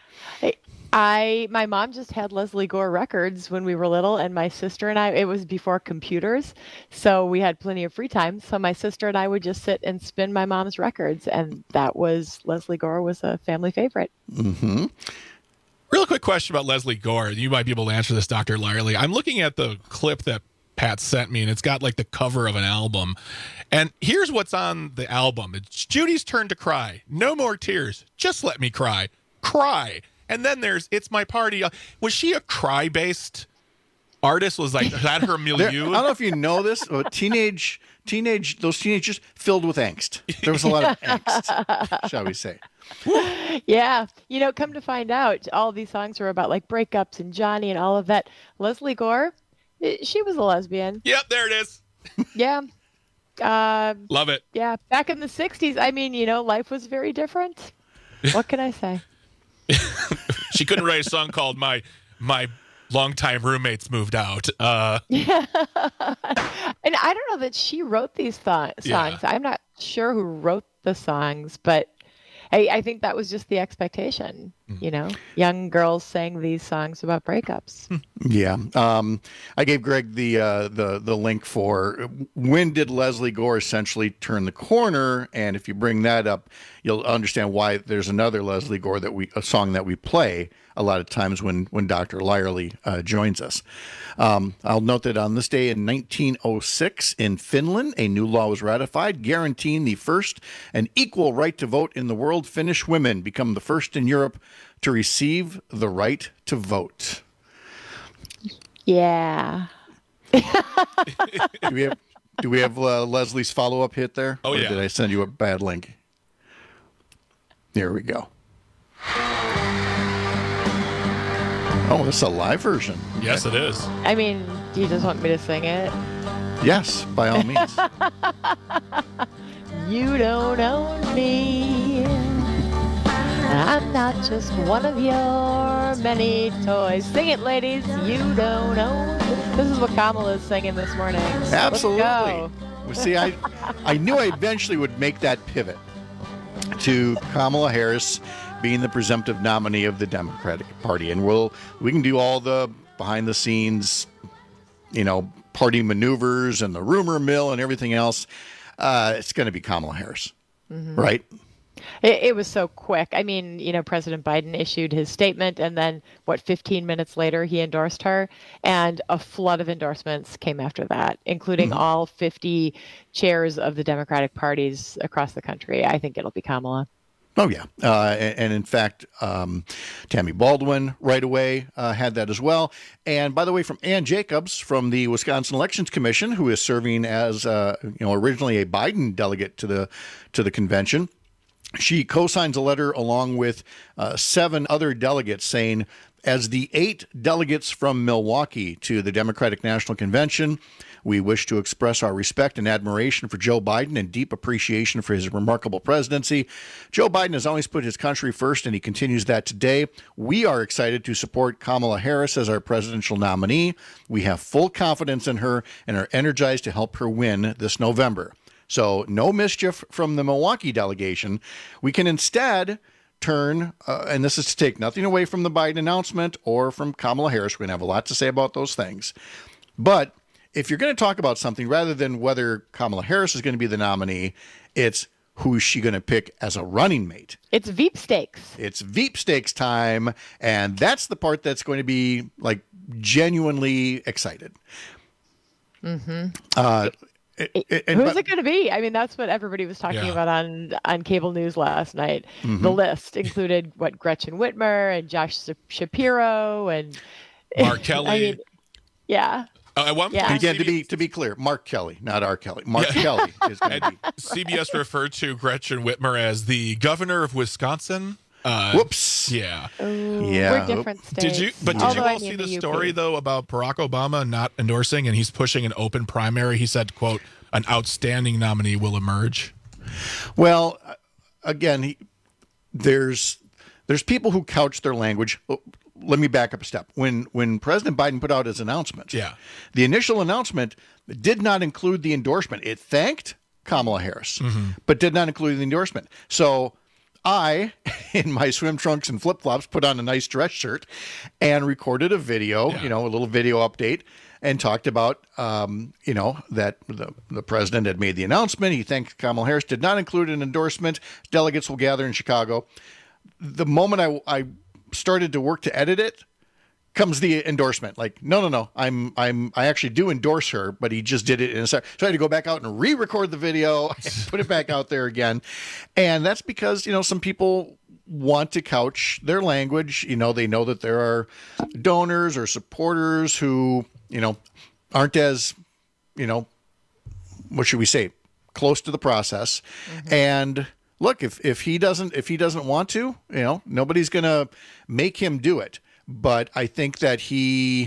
I my mom just had Leslie Gore records when we were little, and my sister and I, it was before computers, so we had plenty of free time. So my sister and I would just sit and spin my mom's records, and that was Leslie Gore was a family favorite. Mm-hmm. Real quick question about Leslie Gore. You might be able to answer this, Doctor Lyerly. I'm looking at the clip that Pat sent me, and it's got like the cover of an album. And here's what's on the album. It's Judy's Turn to Cry. No more tears. Just let me cry. Cry. And then there's It's My Party. Was she a cry-based artist? Was like that her milieu? There, I don't know if you know this, but teenage, teenage, those teenagers filled with angst. There was a lot of angst, shall we say. Yeah. You know, come to find out, all these songs were about like breakups and Johnny and all of that. Leslie Gore, she was a lesbian. Yep, there it is. Yeah. Uh, Love it. Yeah. Back in the sixties, I mean, you know, life was very different. What can I say? She couldn't write a song called My My Longtime Roommates Moved Out. Uh, yeah. And I don't know that she wrote these th- songs. Yeah. I'm not sure who wrote the songs, but I, I think that was just the expectation. You know, young girls sang these songs about breakups. Yeah. Um, I gave Greg the uh, the the link for when did Leslie Gore essentially turn the corner, and if you bring that up, you'll understand why there's another Leslie Gore that we a song that we play a lot of times when when Doctor Lyerly uh, joins us. Um, I'll note that on this day in nineteen oh six in Finland, a new law was ratified guaranteeing the first and equal right to vote in the world. Finnish women become the first in Europe to receive the right to vote. Yeah. do we have, do we have uh, Leslie's follow-up hit there? Oh, or yeah. did I send you a bad link? There we go. Oh, this is a live version. Yes, it is. I mean, do you just want me to sing it? Yes, by all means. You don't own me. I'm not just one of your many toys. Sing it, ladies. You don't own. This is what Kamala is singing this morning. Absolutely. Let's go. Well, see, I, I knew I eventually would make that pivot to Kamala Harris being the presumptive nominee of the Democratic Party, and we'll we can do all the behind the scenes, you know, party maneuvers and the rumor mill and everything else. Uh, it's going to be Kamala Harris, Mhm. right? It, it was so quick. I mean, you know, President Biden issued his statement, and then, what, fifteen minutes later, he endorsed her, and a flood of endorsements came after that, including Mhm. all fifty chairs of the Democratic parties across the country. I think it'll be Kamala. Oh, yeah. Uh, and, and in fact, um, Tammy Baldwin right away uh, had that as well. And by the way, from Ann Jacobs from the Wisconsin Elections Commission, who is serving as, uh, you know, originally a Biden delegate to the to the convention. She co-signs a letter along with uh, seven other delegates saying, as the eight delegates from Milwaukee to the Democratic National Convention, we wish to express our respect and admiration for Joe Biden and deep appreciation for his remarkable presidency. Joe Biden has always put his country first, and he continues that today. We are excited to support Kamala Harris as our presidential nominee. We have full confidence in her and are energized to help her win this November. So no mischief from the Milwaukee delegation. We can instead turn, uh, and this is to take nothing away from the Biden announcement or from Kamala Harris. We're going to have a lot to say about those things. But if you're going to talk about something, rather than whether Kamala Harris is going to be the nominee, it's who's she going to pick as a running mate. It's Veep Stakes. It's Veep Stakes time, and that's the part that's going to be like genuinely excited. Mm-hmm. Uh, it, it, and, Who's but- it going to be? I mean, that's what everybody was talking Yeah. about on on cable news last night. Mhm. The list included what Gretchen Whitmer and Josh Shapiro and Mark Kelly. I mean, yeah. Uh, at one Yeah. point, Again, to be to be clear, Mark Kelly, not R. Kelly. Mark Kelly is going to be. C B S referred to Gretchen Whitmer as the governor of Wisconsin. Uh, Whoops. Yeah. Ooh, Yeah. We're different states. Did you? But did Although you I all mean see the U P. story though about Barack Obama not endorsing, and he's pushing an open primary? He said, "quote An outstanding nominee will emerge." Well, uh, again, he, there's there's people who couch their language. Oh, let me back up a step. When when President Biden put out his announcement, Yeah. the initial announcement did not include the endorsement. It thanked Kamala Harris, but did not include the endorsement. So I, in my swim trunks and flip flops, put on a nice dress shirt and recorded a video, you know, a little video update, and talked about, um, you know, that the, the president had made the announcement. He thanked Kamala Harris, did not include an endorsement. Delegates will gather in Chicago. The moment I, I started to work to edit it, comes the endorsement. Like, no, no, no, I'm, I'm, I actually do endorse her, but he just did it in a second. So I had to go back out and re-record the video and put it back out there again. And that's because, you know, some people want to couch their language. You know, they know that there are donors or supporters who, you know, aren't as, you know, what should we say, close to the process. And look, if, if he doesn't, if he doesn't want to, you know, nobody's going to make him do it. But I think that he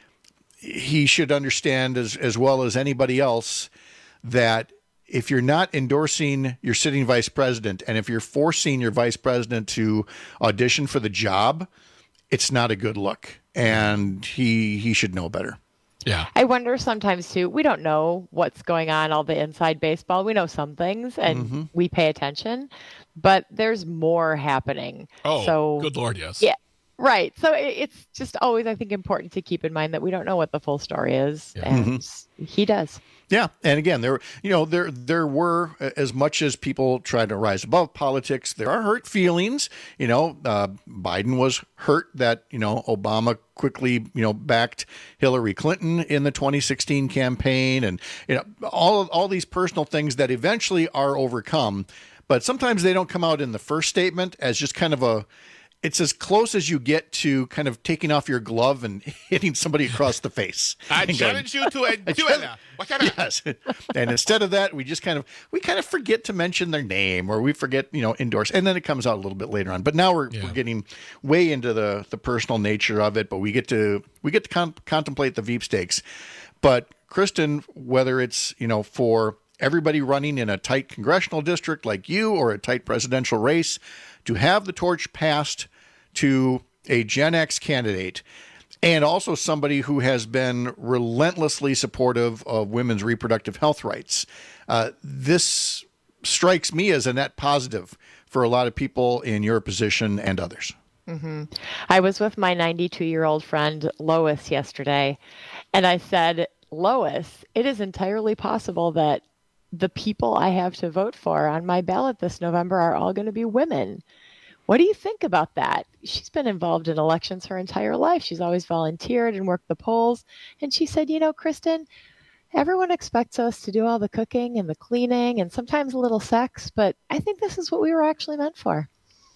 he should understand as as well as anybody else that if you're not endorsing your sitting vice president, and if you're forcing your vice president to audition for the job, it's not a good look. And he he should know better. Yeah. I wonder sometimes too, we don't know what's going on, all the inside baseball. We know some things and Mhm. we pay attention, but there's more happening. Oh, so, good Lord, yes. Yeah. Right. So it, it's just always, I think, important to keep in mind that we don't know what the full story is. And he does. Yeah, and again, there, you know, there there were, as much as people try to rise above politics, there are hurt feelings. You know, uh, Biden was hurt that, you know, Obama quickly, you know, backed Hillary Clinton in the twenty sixteen campaign, and you know, all all these personal things that eventually are overcome, but sometimes they don't come out in the first statement as just kind of a. It's as close as you get to kind of taking off your glove and hitting somebody across the face. I And going, challenge you to a duel. Yes. And instead of that, we just kind of we kind of forget to mention their name, or we forget, you know, endorse, and then it comes out a little bit later on. But now we're, we're getting way into the the personal nature of it. But we get to we get to con- contemplate the Veep stakes. But Kristen, whether it's, you know, for everybody running in a tight congressional district like you, or a tight presidential race, to have the torch passed to a Gen X candidate, and also somebody who has been relentlessly supportive of women's reproductive health rights. Uh, this strikes me as a net positive for a lot of people in your position and others. hmm I was with my ninety-two-year-old friend Lois yesterday, and I said, Lois, it is entirely possible that the people I have to vote for on my ballot this November are all going to be women. What do you think about that? She's been involved in elections her entire life. She's always volunteered and worked the polls. And she said, you know, Kristen, everyone expects us to do all the cooking and the cleaning and sometimes a little sex, but I think this is what we were actually meant for.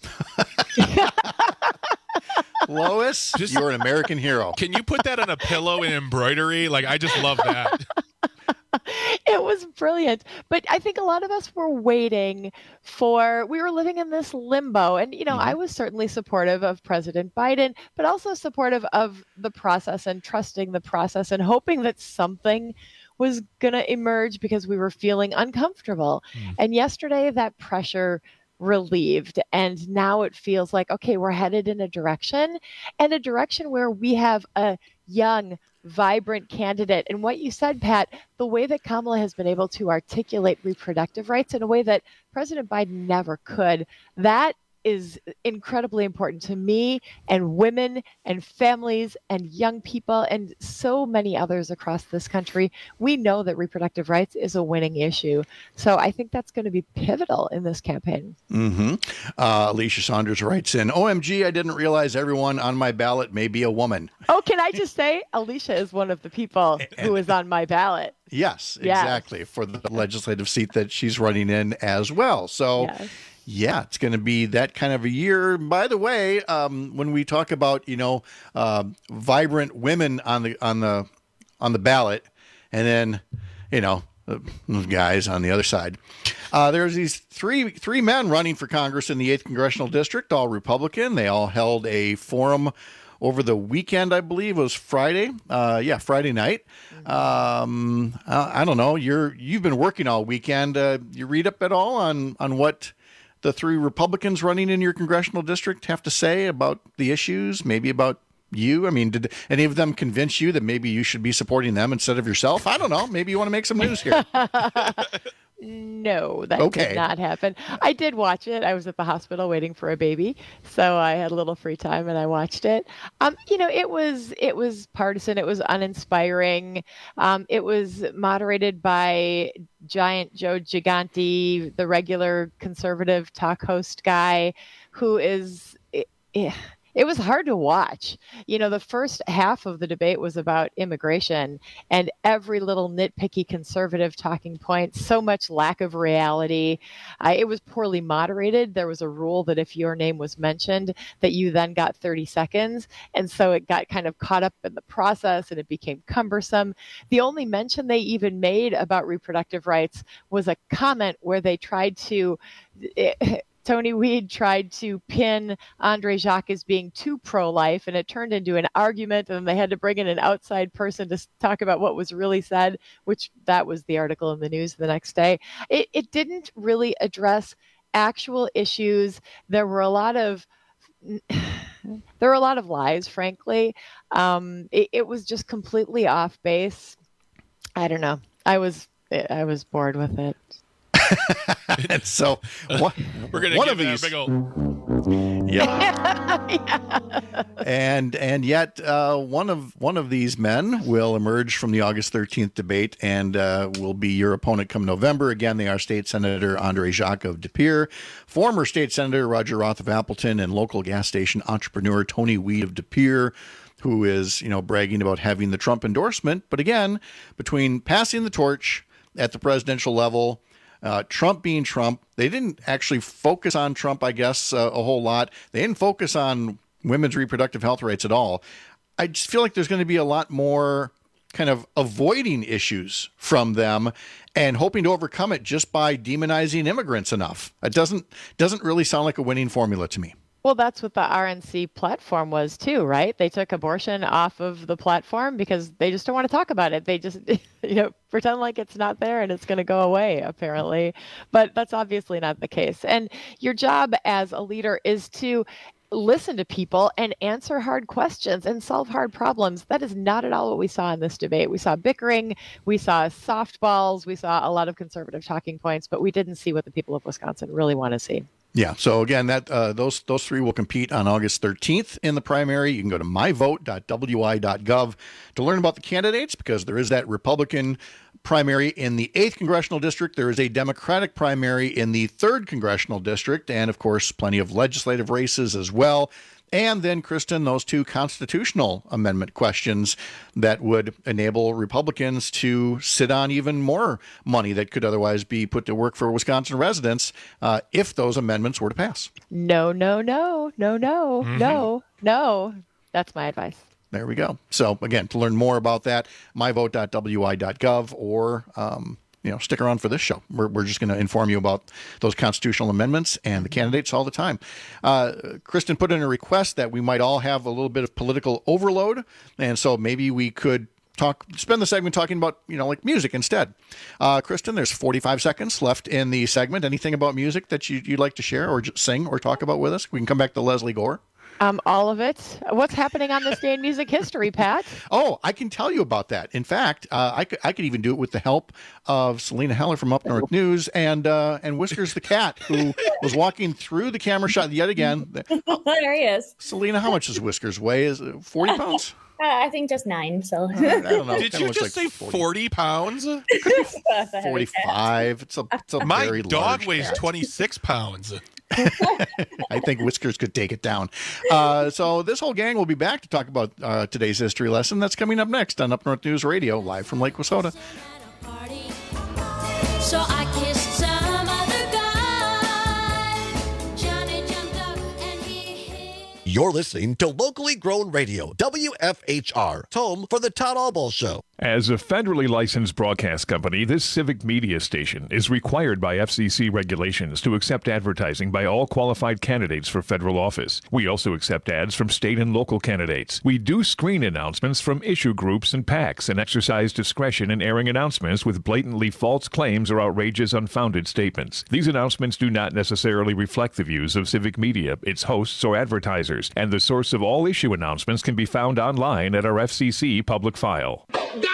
Lois, you're an American hero. Can you put that on a pillow in embroidery? Like, I just love that. It was brilliant. But I think a lot of us were waiting for, we were living in this limbo. And, you know, I was certainly supportive of President Biden, but also supportive of the process and trusting the process and hoping that something was going to emerge because we were feeling uncomfortable. And yesterday, that pressure relieved. And now it feels like, okay, we're headed in a direction, and a direction where we have a young, vibrant candidate. And what you said, Pat, the way that Kamala has been able to articulate reproductive rights in a way that President Biden never could, that is incredibly important to me and women and families and young people and so many others across this country. We know that reproductive rights is a winning issue. So I think that's going to be pivotal in this campaign. Mm-hmm. Uh, Alicia Saunders writes in, O M G, I didn't realize everyone on my ballot may be a woman. Oh, can I just say, Alicia is one of the people who is on my ballot. Yes, Yes. exactly, for the legislative seat that she's running in as well. So, Yes. yeah, it's going to be that kind of a year. By the way, um, when we talk about, you know, uh, vibrant women on the on the on the ballot, and then, you know, the guys on the other side, uh, there's these three three men running for Congress in the eighth Congressional District, all Republican. They all held a forum over the weekend, I believe it was Friday. Uh, yeah, Friday night. Um, I, I don't know. You're you've been working all weekend. Uh, you read up at all on on what the three Republicans running in your congressional district have to say about the issues? Maybe about you. I mean, did any of them convince you that maybe you should be supporting them instead of yourself? I don't know. Maybe you want to make some news here. No, that Okay. did not happen. I did watch it. I was at the hospital waiting for a baby, so I had a little free time and I watched it. Um, you know, it was it was partisan. It was uninspiring. Um, it was moderated by Giant Joe Gigante, the regular conservative talk host guy, who is. It, it, it was hard to watch. You know, the first half of the debate was about immigration and every little nitpicky conservative talking point, so much lack of reality. Uh, it was poorly moderated. There was a rule that if your name was mentioned, that you then got thirty seconds. And so it got kind of caught up in the process and it became cumbersome. The only mention they even made about reproductive rights was a comment where they tried to... It, Tony Weed tried to pin Andre Jacques as being too pro-life, and it turned into an argument, and they had to bring in an outside person to s- talk about what was really said, which that was the article in the news the next day. It, it didn't really address actual issues. There were a lot of there were a lot of lies, frankly. Um, it, it was just completely off base. I don't know. I was I was bored with it. And so what, We're gonna one give of it a these, big old. Yep. and and yet uh, one of one of these men will emerge from the August thirteenth debate and uh, will be your opponent come November. Again, they are State Senator Andre Jacques of De Pere, former State Senator Roger Roth of Appleton, and local gas station entrepreneur Tony Weed of De Pere, who is, you know, bragging about having the Trump endorsement. But again, between passing the torch at the presidential level, Uh, Trump being Trump, they didn't actually focus on Trump, I guess, uh, a whole lot. They didn't focus on women's reproductive health rights at all. I just feel like there's going to be a lot more kind of avoiding issues from them and hoping to overcome it just by demonizing immigrants enough. It doesn't doesn't really sound like a winning formula to me. Well, that's what the R N C platform was too, right? They took abortion off of the platform because they just don't want to talk about it. They just, you know, pretend like it's not there and it's going to go away, apparently. But that's obviously not the case. And your job as a leader is to listen to people and answer hard questions and solve hard problems. That is not at all what we saw in this debate. We saw bickering, we saw softballs, we saw a lot of conservative talking points, but we didn't see what the people of Wisconsin really want to see. Yeah. So again, that uh, those those three will compete on August thirteenth in the primary. You can go to my vote dot w i dot gov to learn about the candidates, because there is that Republican primary in the eighth Congressional District. There is a Democratic primary in the third Congressional District, and of course, plenty of legislative races as well. And then, Kristen, those two constitutional amendment questions that would enable Republicans to sit on even more money that could otherwise be put to work for Wisconsin residents uh, if those amendments were to pass. No, no, no, no, no, Mhm. no, no. That's my advice. There we go. So, again, to learn more about that, my vote dot w i dot gov, or um, you know, stick around for this show. We're, we're just going to inform you about those constitutional amendments and the candidates all the time. Uh, Kristen put in a request that we might all have a little bit of political overload, and so maybe we could talk, spend the segment talking about, you know, like music instead. Uh, Kristen, there's forty-five seconds left in the segment. Anything about music that you, you'd like to share or just sing or talk about with us? We can come back to Leslie Gore. Um, all of it. What's happening on this day in music history, Pat? Oh, I can tell you about that. In fact, uh, I, could, I could even do it with the help of Selena Heller from Up North News and uh, and Whiskers the cat, who was walking through the camera shot yet again. There he is. Selena, how much does Whiskers weigh? Is it forty pounds? Uh, I think just nine. So. I don't know. Did Kinda you looks just like say forty pounds? forty-five. It's a, it's a My very dog large weighs cat. twenty-six pounds. I think Whiskers could take it down. Uh, so this whole gang will be back to talk about uh, today's history lesson. That's coming up next on Up North News Radio, live from Lake Wissota. So I kissed some other guy. Johnny jumped up and he You're listening to locally grown radio, W F H R, home for the Todd Albaugh Show. As a federally licensed broadcast company, this civic media station is required by F C C regulations to accept advertising by all qualified candidates for federal office. We also accept ads from state and local candidates. We do screen announcements from issue groups and PACs and exercise discretion in airing announcements with blatantly false claims or outrageous, unfounded statements. These announcements do not necessarily reflect the views of civic media, its hosts, or advertisers, and the source of all issue announcements can be found online at our F C C public file.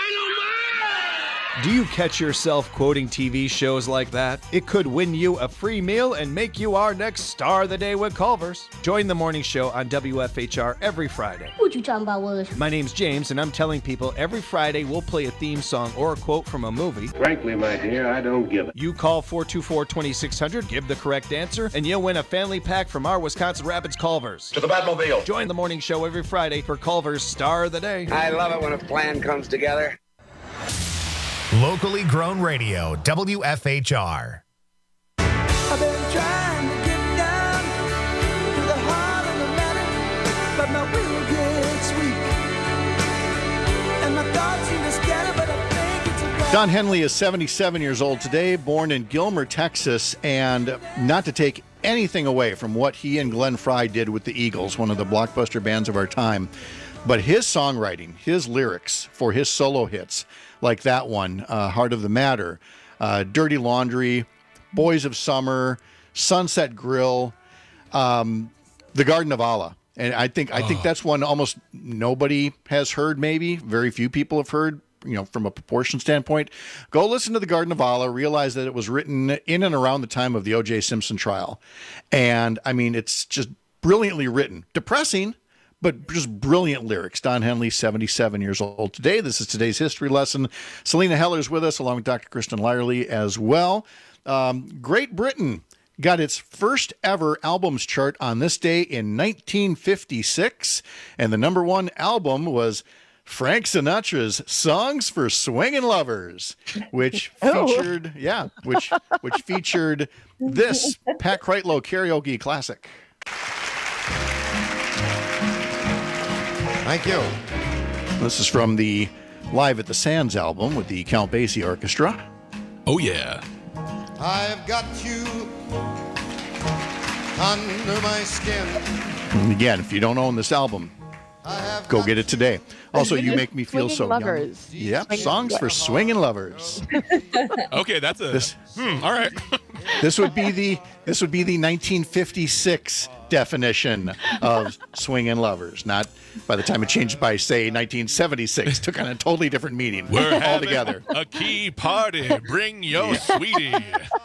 Do you catch yourself quoting T V shows like that? It could win you a free meal and make you our next star of the day with Culver's. Join the morning show on W F H R every Friday. What you talking about, Willis? My name's James, and I'm telling people every Friday we'll play a theme song or a quote from a movie. Frankly, my dear, I don't give it. You call four two four, two six zero zero, give the correct answer, and you'll win a family pack from our Wisconsin Rapids Culver's. To the Batmobile. Join the morning show every Friday for Culver's Star of the Day. I love it when a plan comes together. Locally grown radio, W F H R. I've been trying to get down to the heart of the matter, but my will gets weak. And my thoughts seem to scatter, but I think it's a God. Don Henley is seventy-seven years old today, born in Gilmer, Texas, and not to take anything away from what he and Glenn Frey did with the Eagles, one of the blockbuster bands of our time, but his songwriting, his lyrics for his solo hits, like that one, uh, Heart of the Matter, uh, Dirty Laundry, Boys of Summer, Sunset Grill, um, The Garden of Allah. And I think I think Oh. that's one almost nobody has heard, maybe. Very few people have heard, you know, from a proportion standpoint. Go listen to The Garden of Allah, realize that it was written in and around the time of the O J Simpson trial. And, I mean, it's just brilliantly written. Depressing, but just brilliant lyrics. Don Henley, seventy-seven years old today. This is today's history lesson. Selena Heller is with us, along with Doctor Kristen Lyerly as well. Um, Great Britain got its first ever albums chart on this day in nineteen fifty-six, and the number one album was Frank Sinatra's "Songs for Swingin' Lovers," which Oh. featured, yeah, which which featured this Pat Kreitlow karaoke classic. Thank you. This is from the Live at the Sands album with the Count Basie Orchestra. Oh, yeah. I've got you under my skin. And again, if you don't own this album, go get it today. Also, You Make Me Feel Swinging So Lovers. Young. Yep, Swinging Songs for Swingin' Lovers. Okay, that's a. This- hmm, all right. This would be the this would be the nineteen fifty-six definition of swingin' lovers. Not by the time it changed by say nineteen seventy-six, took on a totally different meaning We're having altogether. a key party. Bring your sweetie.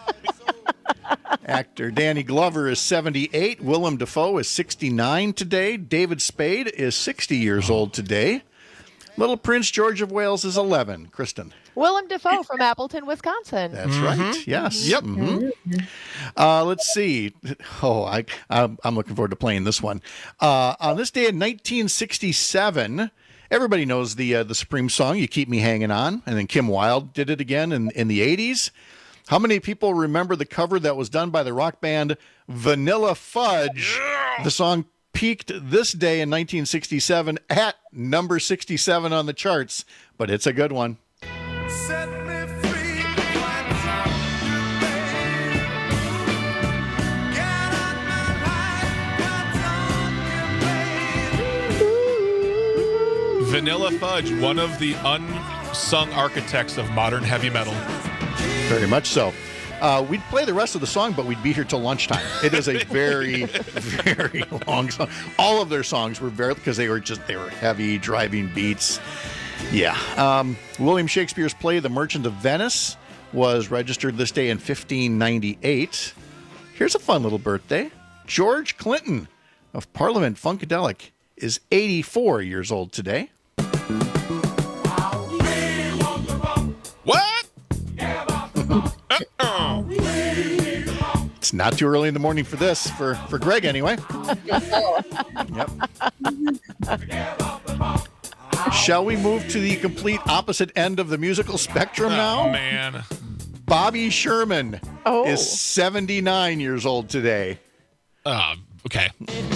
Actor Danny Glover is seventy-eight. Willem Dafoe is sixty-nine today. David Spade is sixty years old today. Little Prince George of Wales is eleven. Kristen. Willem Dafoe from Appleton, Wisconsin. That's right. Yes. Yep. Mhm. Uh, let's see. Oh, I, I'm, I'm looking forward to playing this one. Uh, on this day in nineteen sixty-seven, everybody knows the uh, the Supreme song, "You Keep Me Hanging On," and then Kim Wilde did it again in, in the eighties. How many people remember the cover that was done by the rock band Vanilla Fudge? The song peaked this day in nineteen sixty-seven at number sixty-seven on the charts, but it's a good one. Set me free. What's up, babe? Get on my ride. What's on your babe? Vanilla Fudge, one of the unsung architects of modern heavy metal. Very much so. Uh, we'd play the rest of the song, but we'd be here till lunchtime. It is a very, very long song. All of their songs were very, because they were just, they were heavy, driving beats. Yeah. Um, William Shakespeare's play, The Merchant of Venice, was registered this day in fifteen ninety-eight. Here's a fun little birthday. George Clinton of Parliament Funkadelic is eighty-four years old today. What? It's not too early in the morning for this, for, for Greg anyway. Yep. Shall we move to the complete opposite end of the musical spectrum now? Oh, man. Bobby Sherman oh. is seventy-nine years old today. Uh, okay.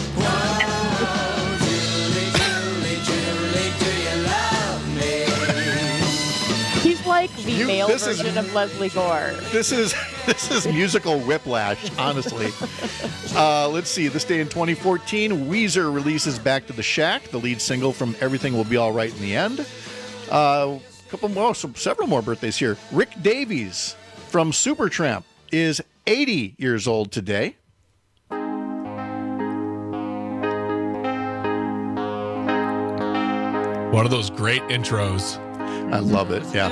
He's like the You- male this is- version of Leslie Gore. This is this is musical whiplash, honestly. Uh, let's see. This day in twenty fourteen, Weezer releases "Back to the Shack," the lead single from "Everything Will Be All Right in the End." Uh, a couple more, so several more birthdays here. Rick Davies from Supertramp is eighty years old today. One of those great intros. I love it. Yeah.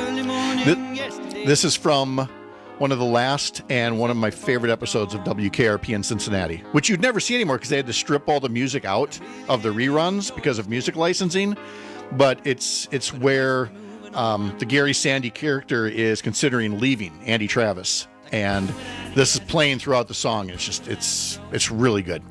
This, this is from one of the last and one of my favorite episodes of W K R P in Cincinnati, which you'd never see anymore because they had to strip all the music out of the reruns because of music licensing. But it's it's where um, the Gary Sandy character is considering leaving Andy Travis, and this is playing throughout the song. It's just it's it's really good.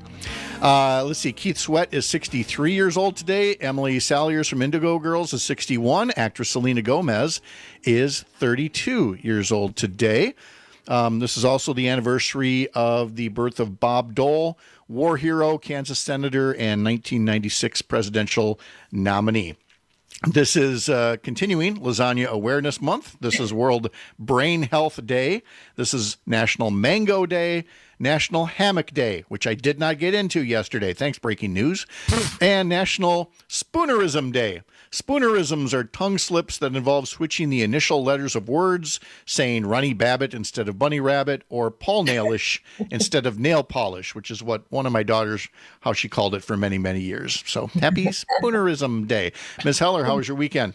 Uh, let's see. Keith Sweat is sixty-three years old today. Emily Saliers from Indigo Girls is sixty-one. Actress Selena Gomez is thirty-two years old today. Um, this is also the anniversary of the birth of Bob Dole, war hero, Kansas senator, and nineteen ninety-six presidential nominee. This is uh, continuing Lasagna Awareness Month. This is World Brain Health Day. This is National Mango Day, National Hammock Day, which I did not get into yesterday. Thanks, breaking news. And National Spoonerism Day. Spoonerisms are tongue slips that involve switching the initial letters of words, saying Runny Babbitt instead of Bunny Rabbit, or Paul Nailish instead of nail polish, which is what one of my daughters, how she called it for many, many years. So happy Spoonerism Day. Miz Heller, how was your weekend?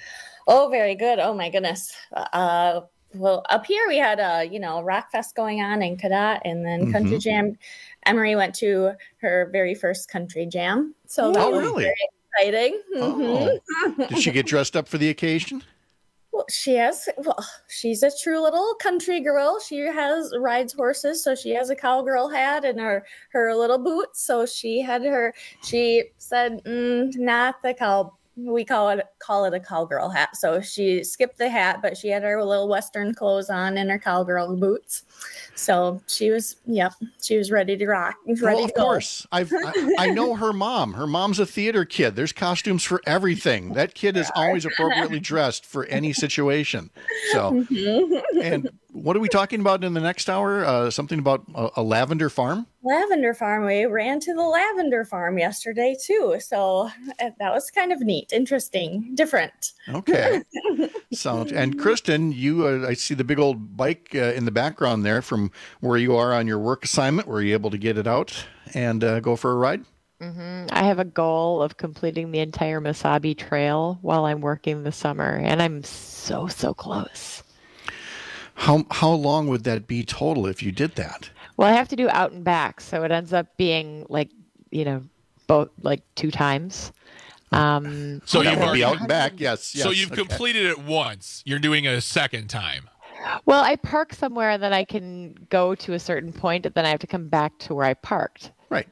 Oh, very good. Oh my goodness. Uh, well, up here we had a you know rock fest going on in Cadott, and then country Mhm. jam. Emery went to her very first country jam, so that Oh, was really? very exciting. Oh. Mhm. Did she get dressed up for the occasion? Well, she has. Well, she's a true little country girl. She has rides horses, so she has a cowgirl hat and her her little boots. So she had her. She said, mm, "Not the cow." We call it call it a cowgirl hat. So she skipped the hat, but she had her little Western clothes on and her cowgirl boots. So she was, yep, she was ready to rock. Ready Well, to of go. course. I've, I, I know her mom. Her mom's a theater kid. There's costumes for everything. That kid is always appropriately dressed for any situation. So, Mhm. and what are we talking about in the next hour? Uh, something about a, a lavender farm? Lavender farm. We ran to the lavender farm yesterday too. So uh, that was kind of neat, interesting, different. Okay. So, and Kristen, you, uh, I see the big old bike uh, in the background there from where you are on your work assignment. Were you able to get it out and uh, go for a ride? hmm I have a goal of completing the entire Masabi Trail while I'm working this summer, and I'm so, so close. How how long would that be total if you did that? Well, I have to do out and back, so it ends up being like, you know, both like two times. Um, So that you've would already- be out and back. Yes. yes. So you've okay. completed it once. You're doing it a second time. Well, I park somewhere, and then I can go to a certain point, and then I have to come back to where I parked. Right.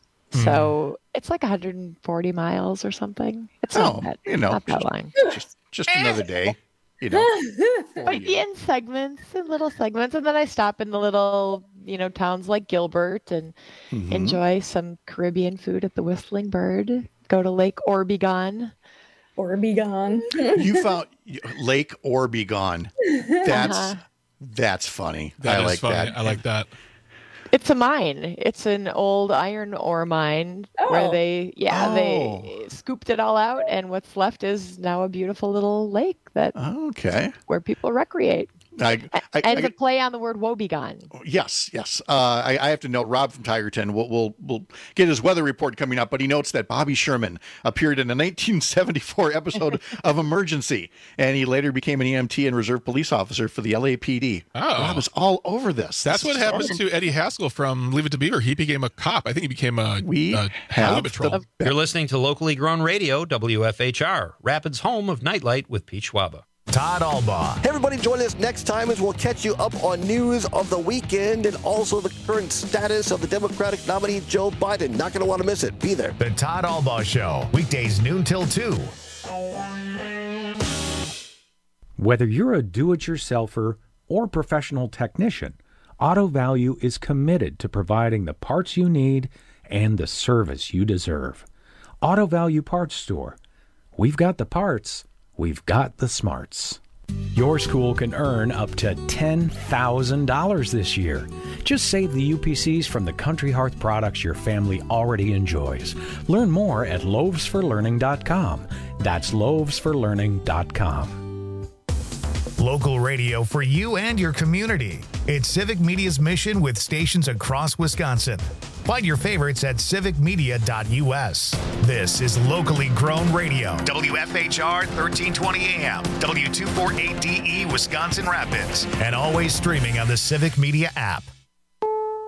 So it's like one hundred forty miles or something. It's Oh, not that, you know, not that just- long. Just just another day. You know. But in segments, in little segments, and then I stop in the little, you know, towns like Gilbert and Mhm. enjoy some Caribbean food at the Whistling Bird. Go to Lake Orbegon. Orbegon. You found Lake Orbegon. That's Uh-huh. that's funny. That I is like funny. that. I like that. It's a mine. It's an old iron ore mine where Oh. they, yeah, Oh. they scooped it all out, and what's left is now a beautiful little lake that Okay. where people recreate. I, I, and I, the play on the word woebegone. Yes, yes. Uh, I, I have to note, Rob from Tigerton will will will get his weather report coming up, but he notes that Bobby Sherman appeared in a nineteen seventy-four episode of Emergency, and he later became an E M T and reserve police officer for the L A P D. Oh. Rob is all over this. That's This what is happened awesome. to Eddie Haskell from Leave It to Beaver. He became a cop. I think he became a, we a have highway patrol. You're listening to locally grown radio, W F H R, Rapids' home of Nightlight with Pete Schwaba. Todd Albaugh. Hey, everybody, join us next time as we'll catch you up on news of the weekend and also the current status of the Democratic nominee, Joe Biden. Not going to want to miss it. Be there. The Todd Albaugh Show, weekdays noon till two. Whether you're a do-it-yourselfer or professional technician, Auto Value is committed to providing the parts you need and the service you deserve. Auto Value Parts Store. We've got the parts. We've got the smarts. Your school can earn up to ten thousand dollars this year. Just save the U P Cs from the Country Hearth products your family already enjoys. Learn more at loaves for learning dot com. That's loaves for learning dot com. Local radio for you and your community. It's Civic Media's mission with stations across Wisconsin. Find your favorites at civic media dot U S. This is locally grown radio. W F H R thirteen twenty A M, W two forty-eight D E, Wisconsin Rapids, and always streaming on the Civic Media app.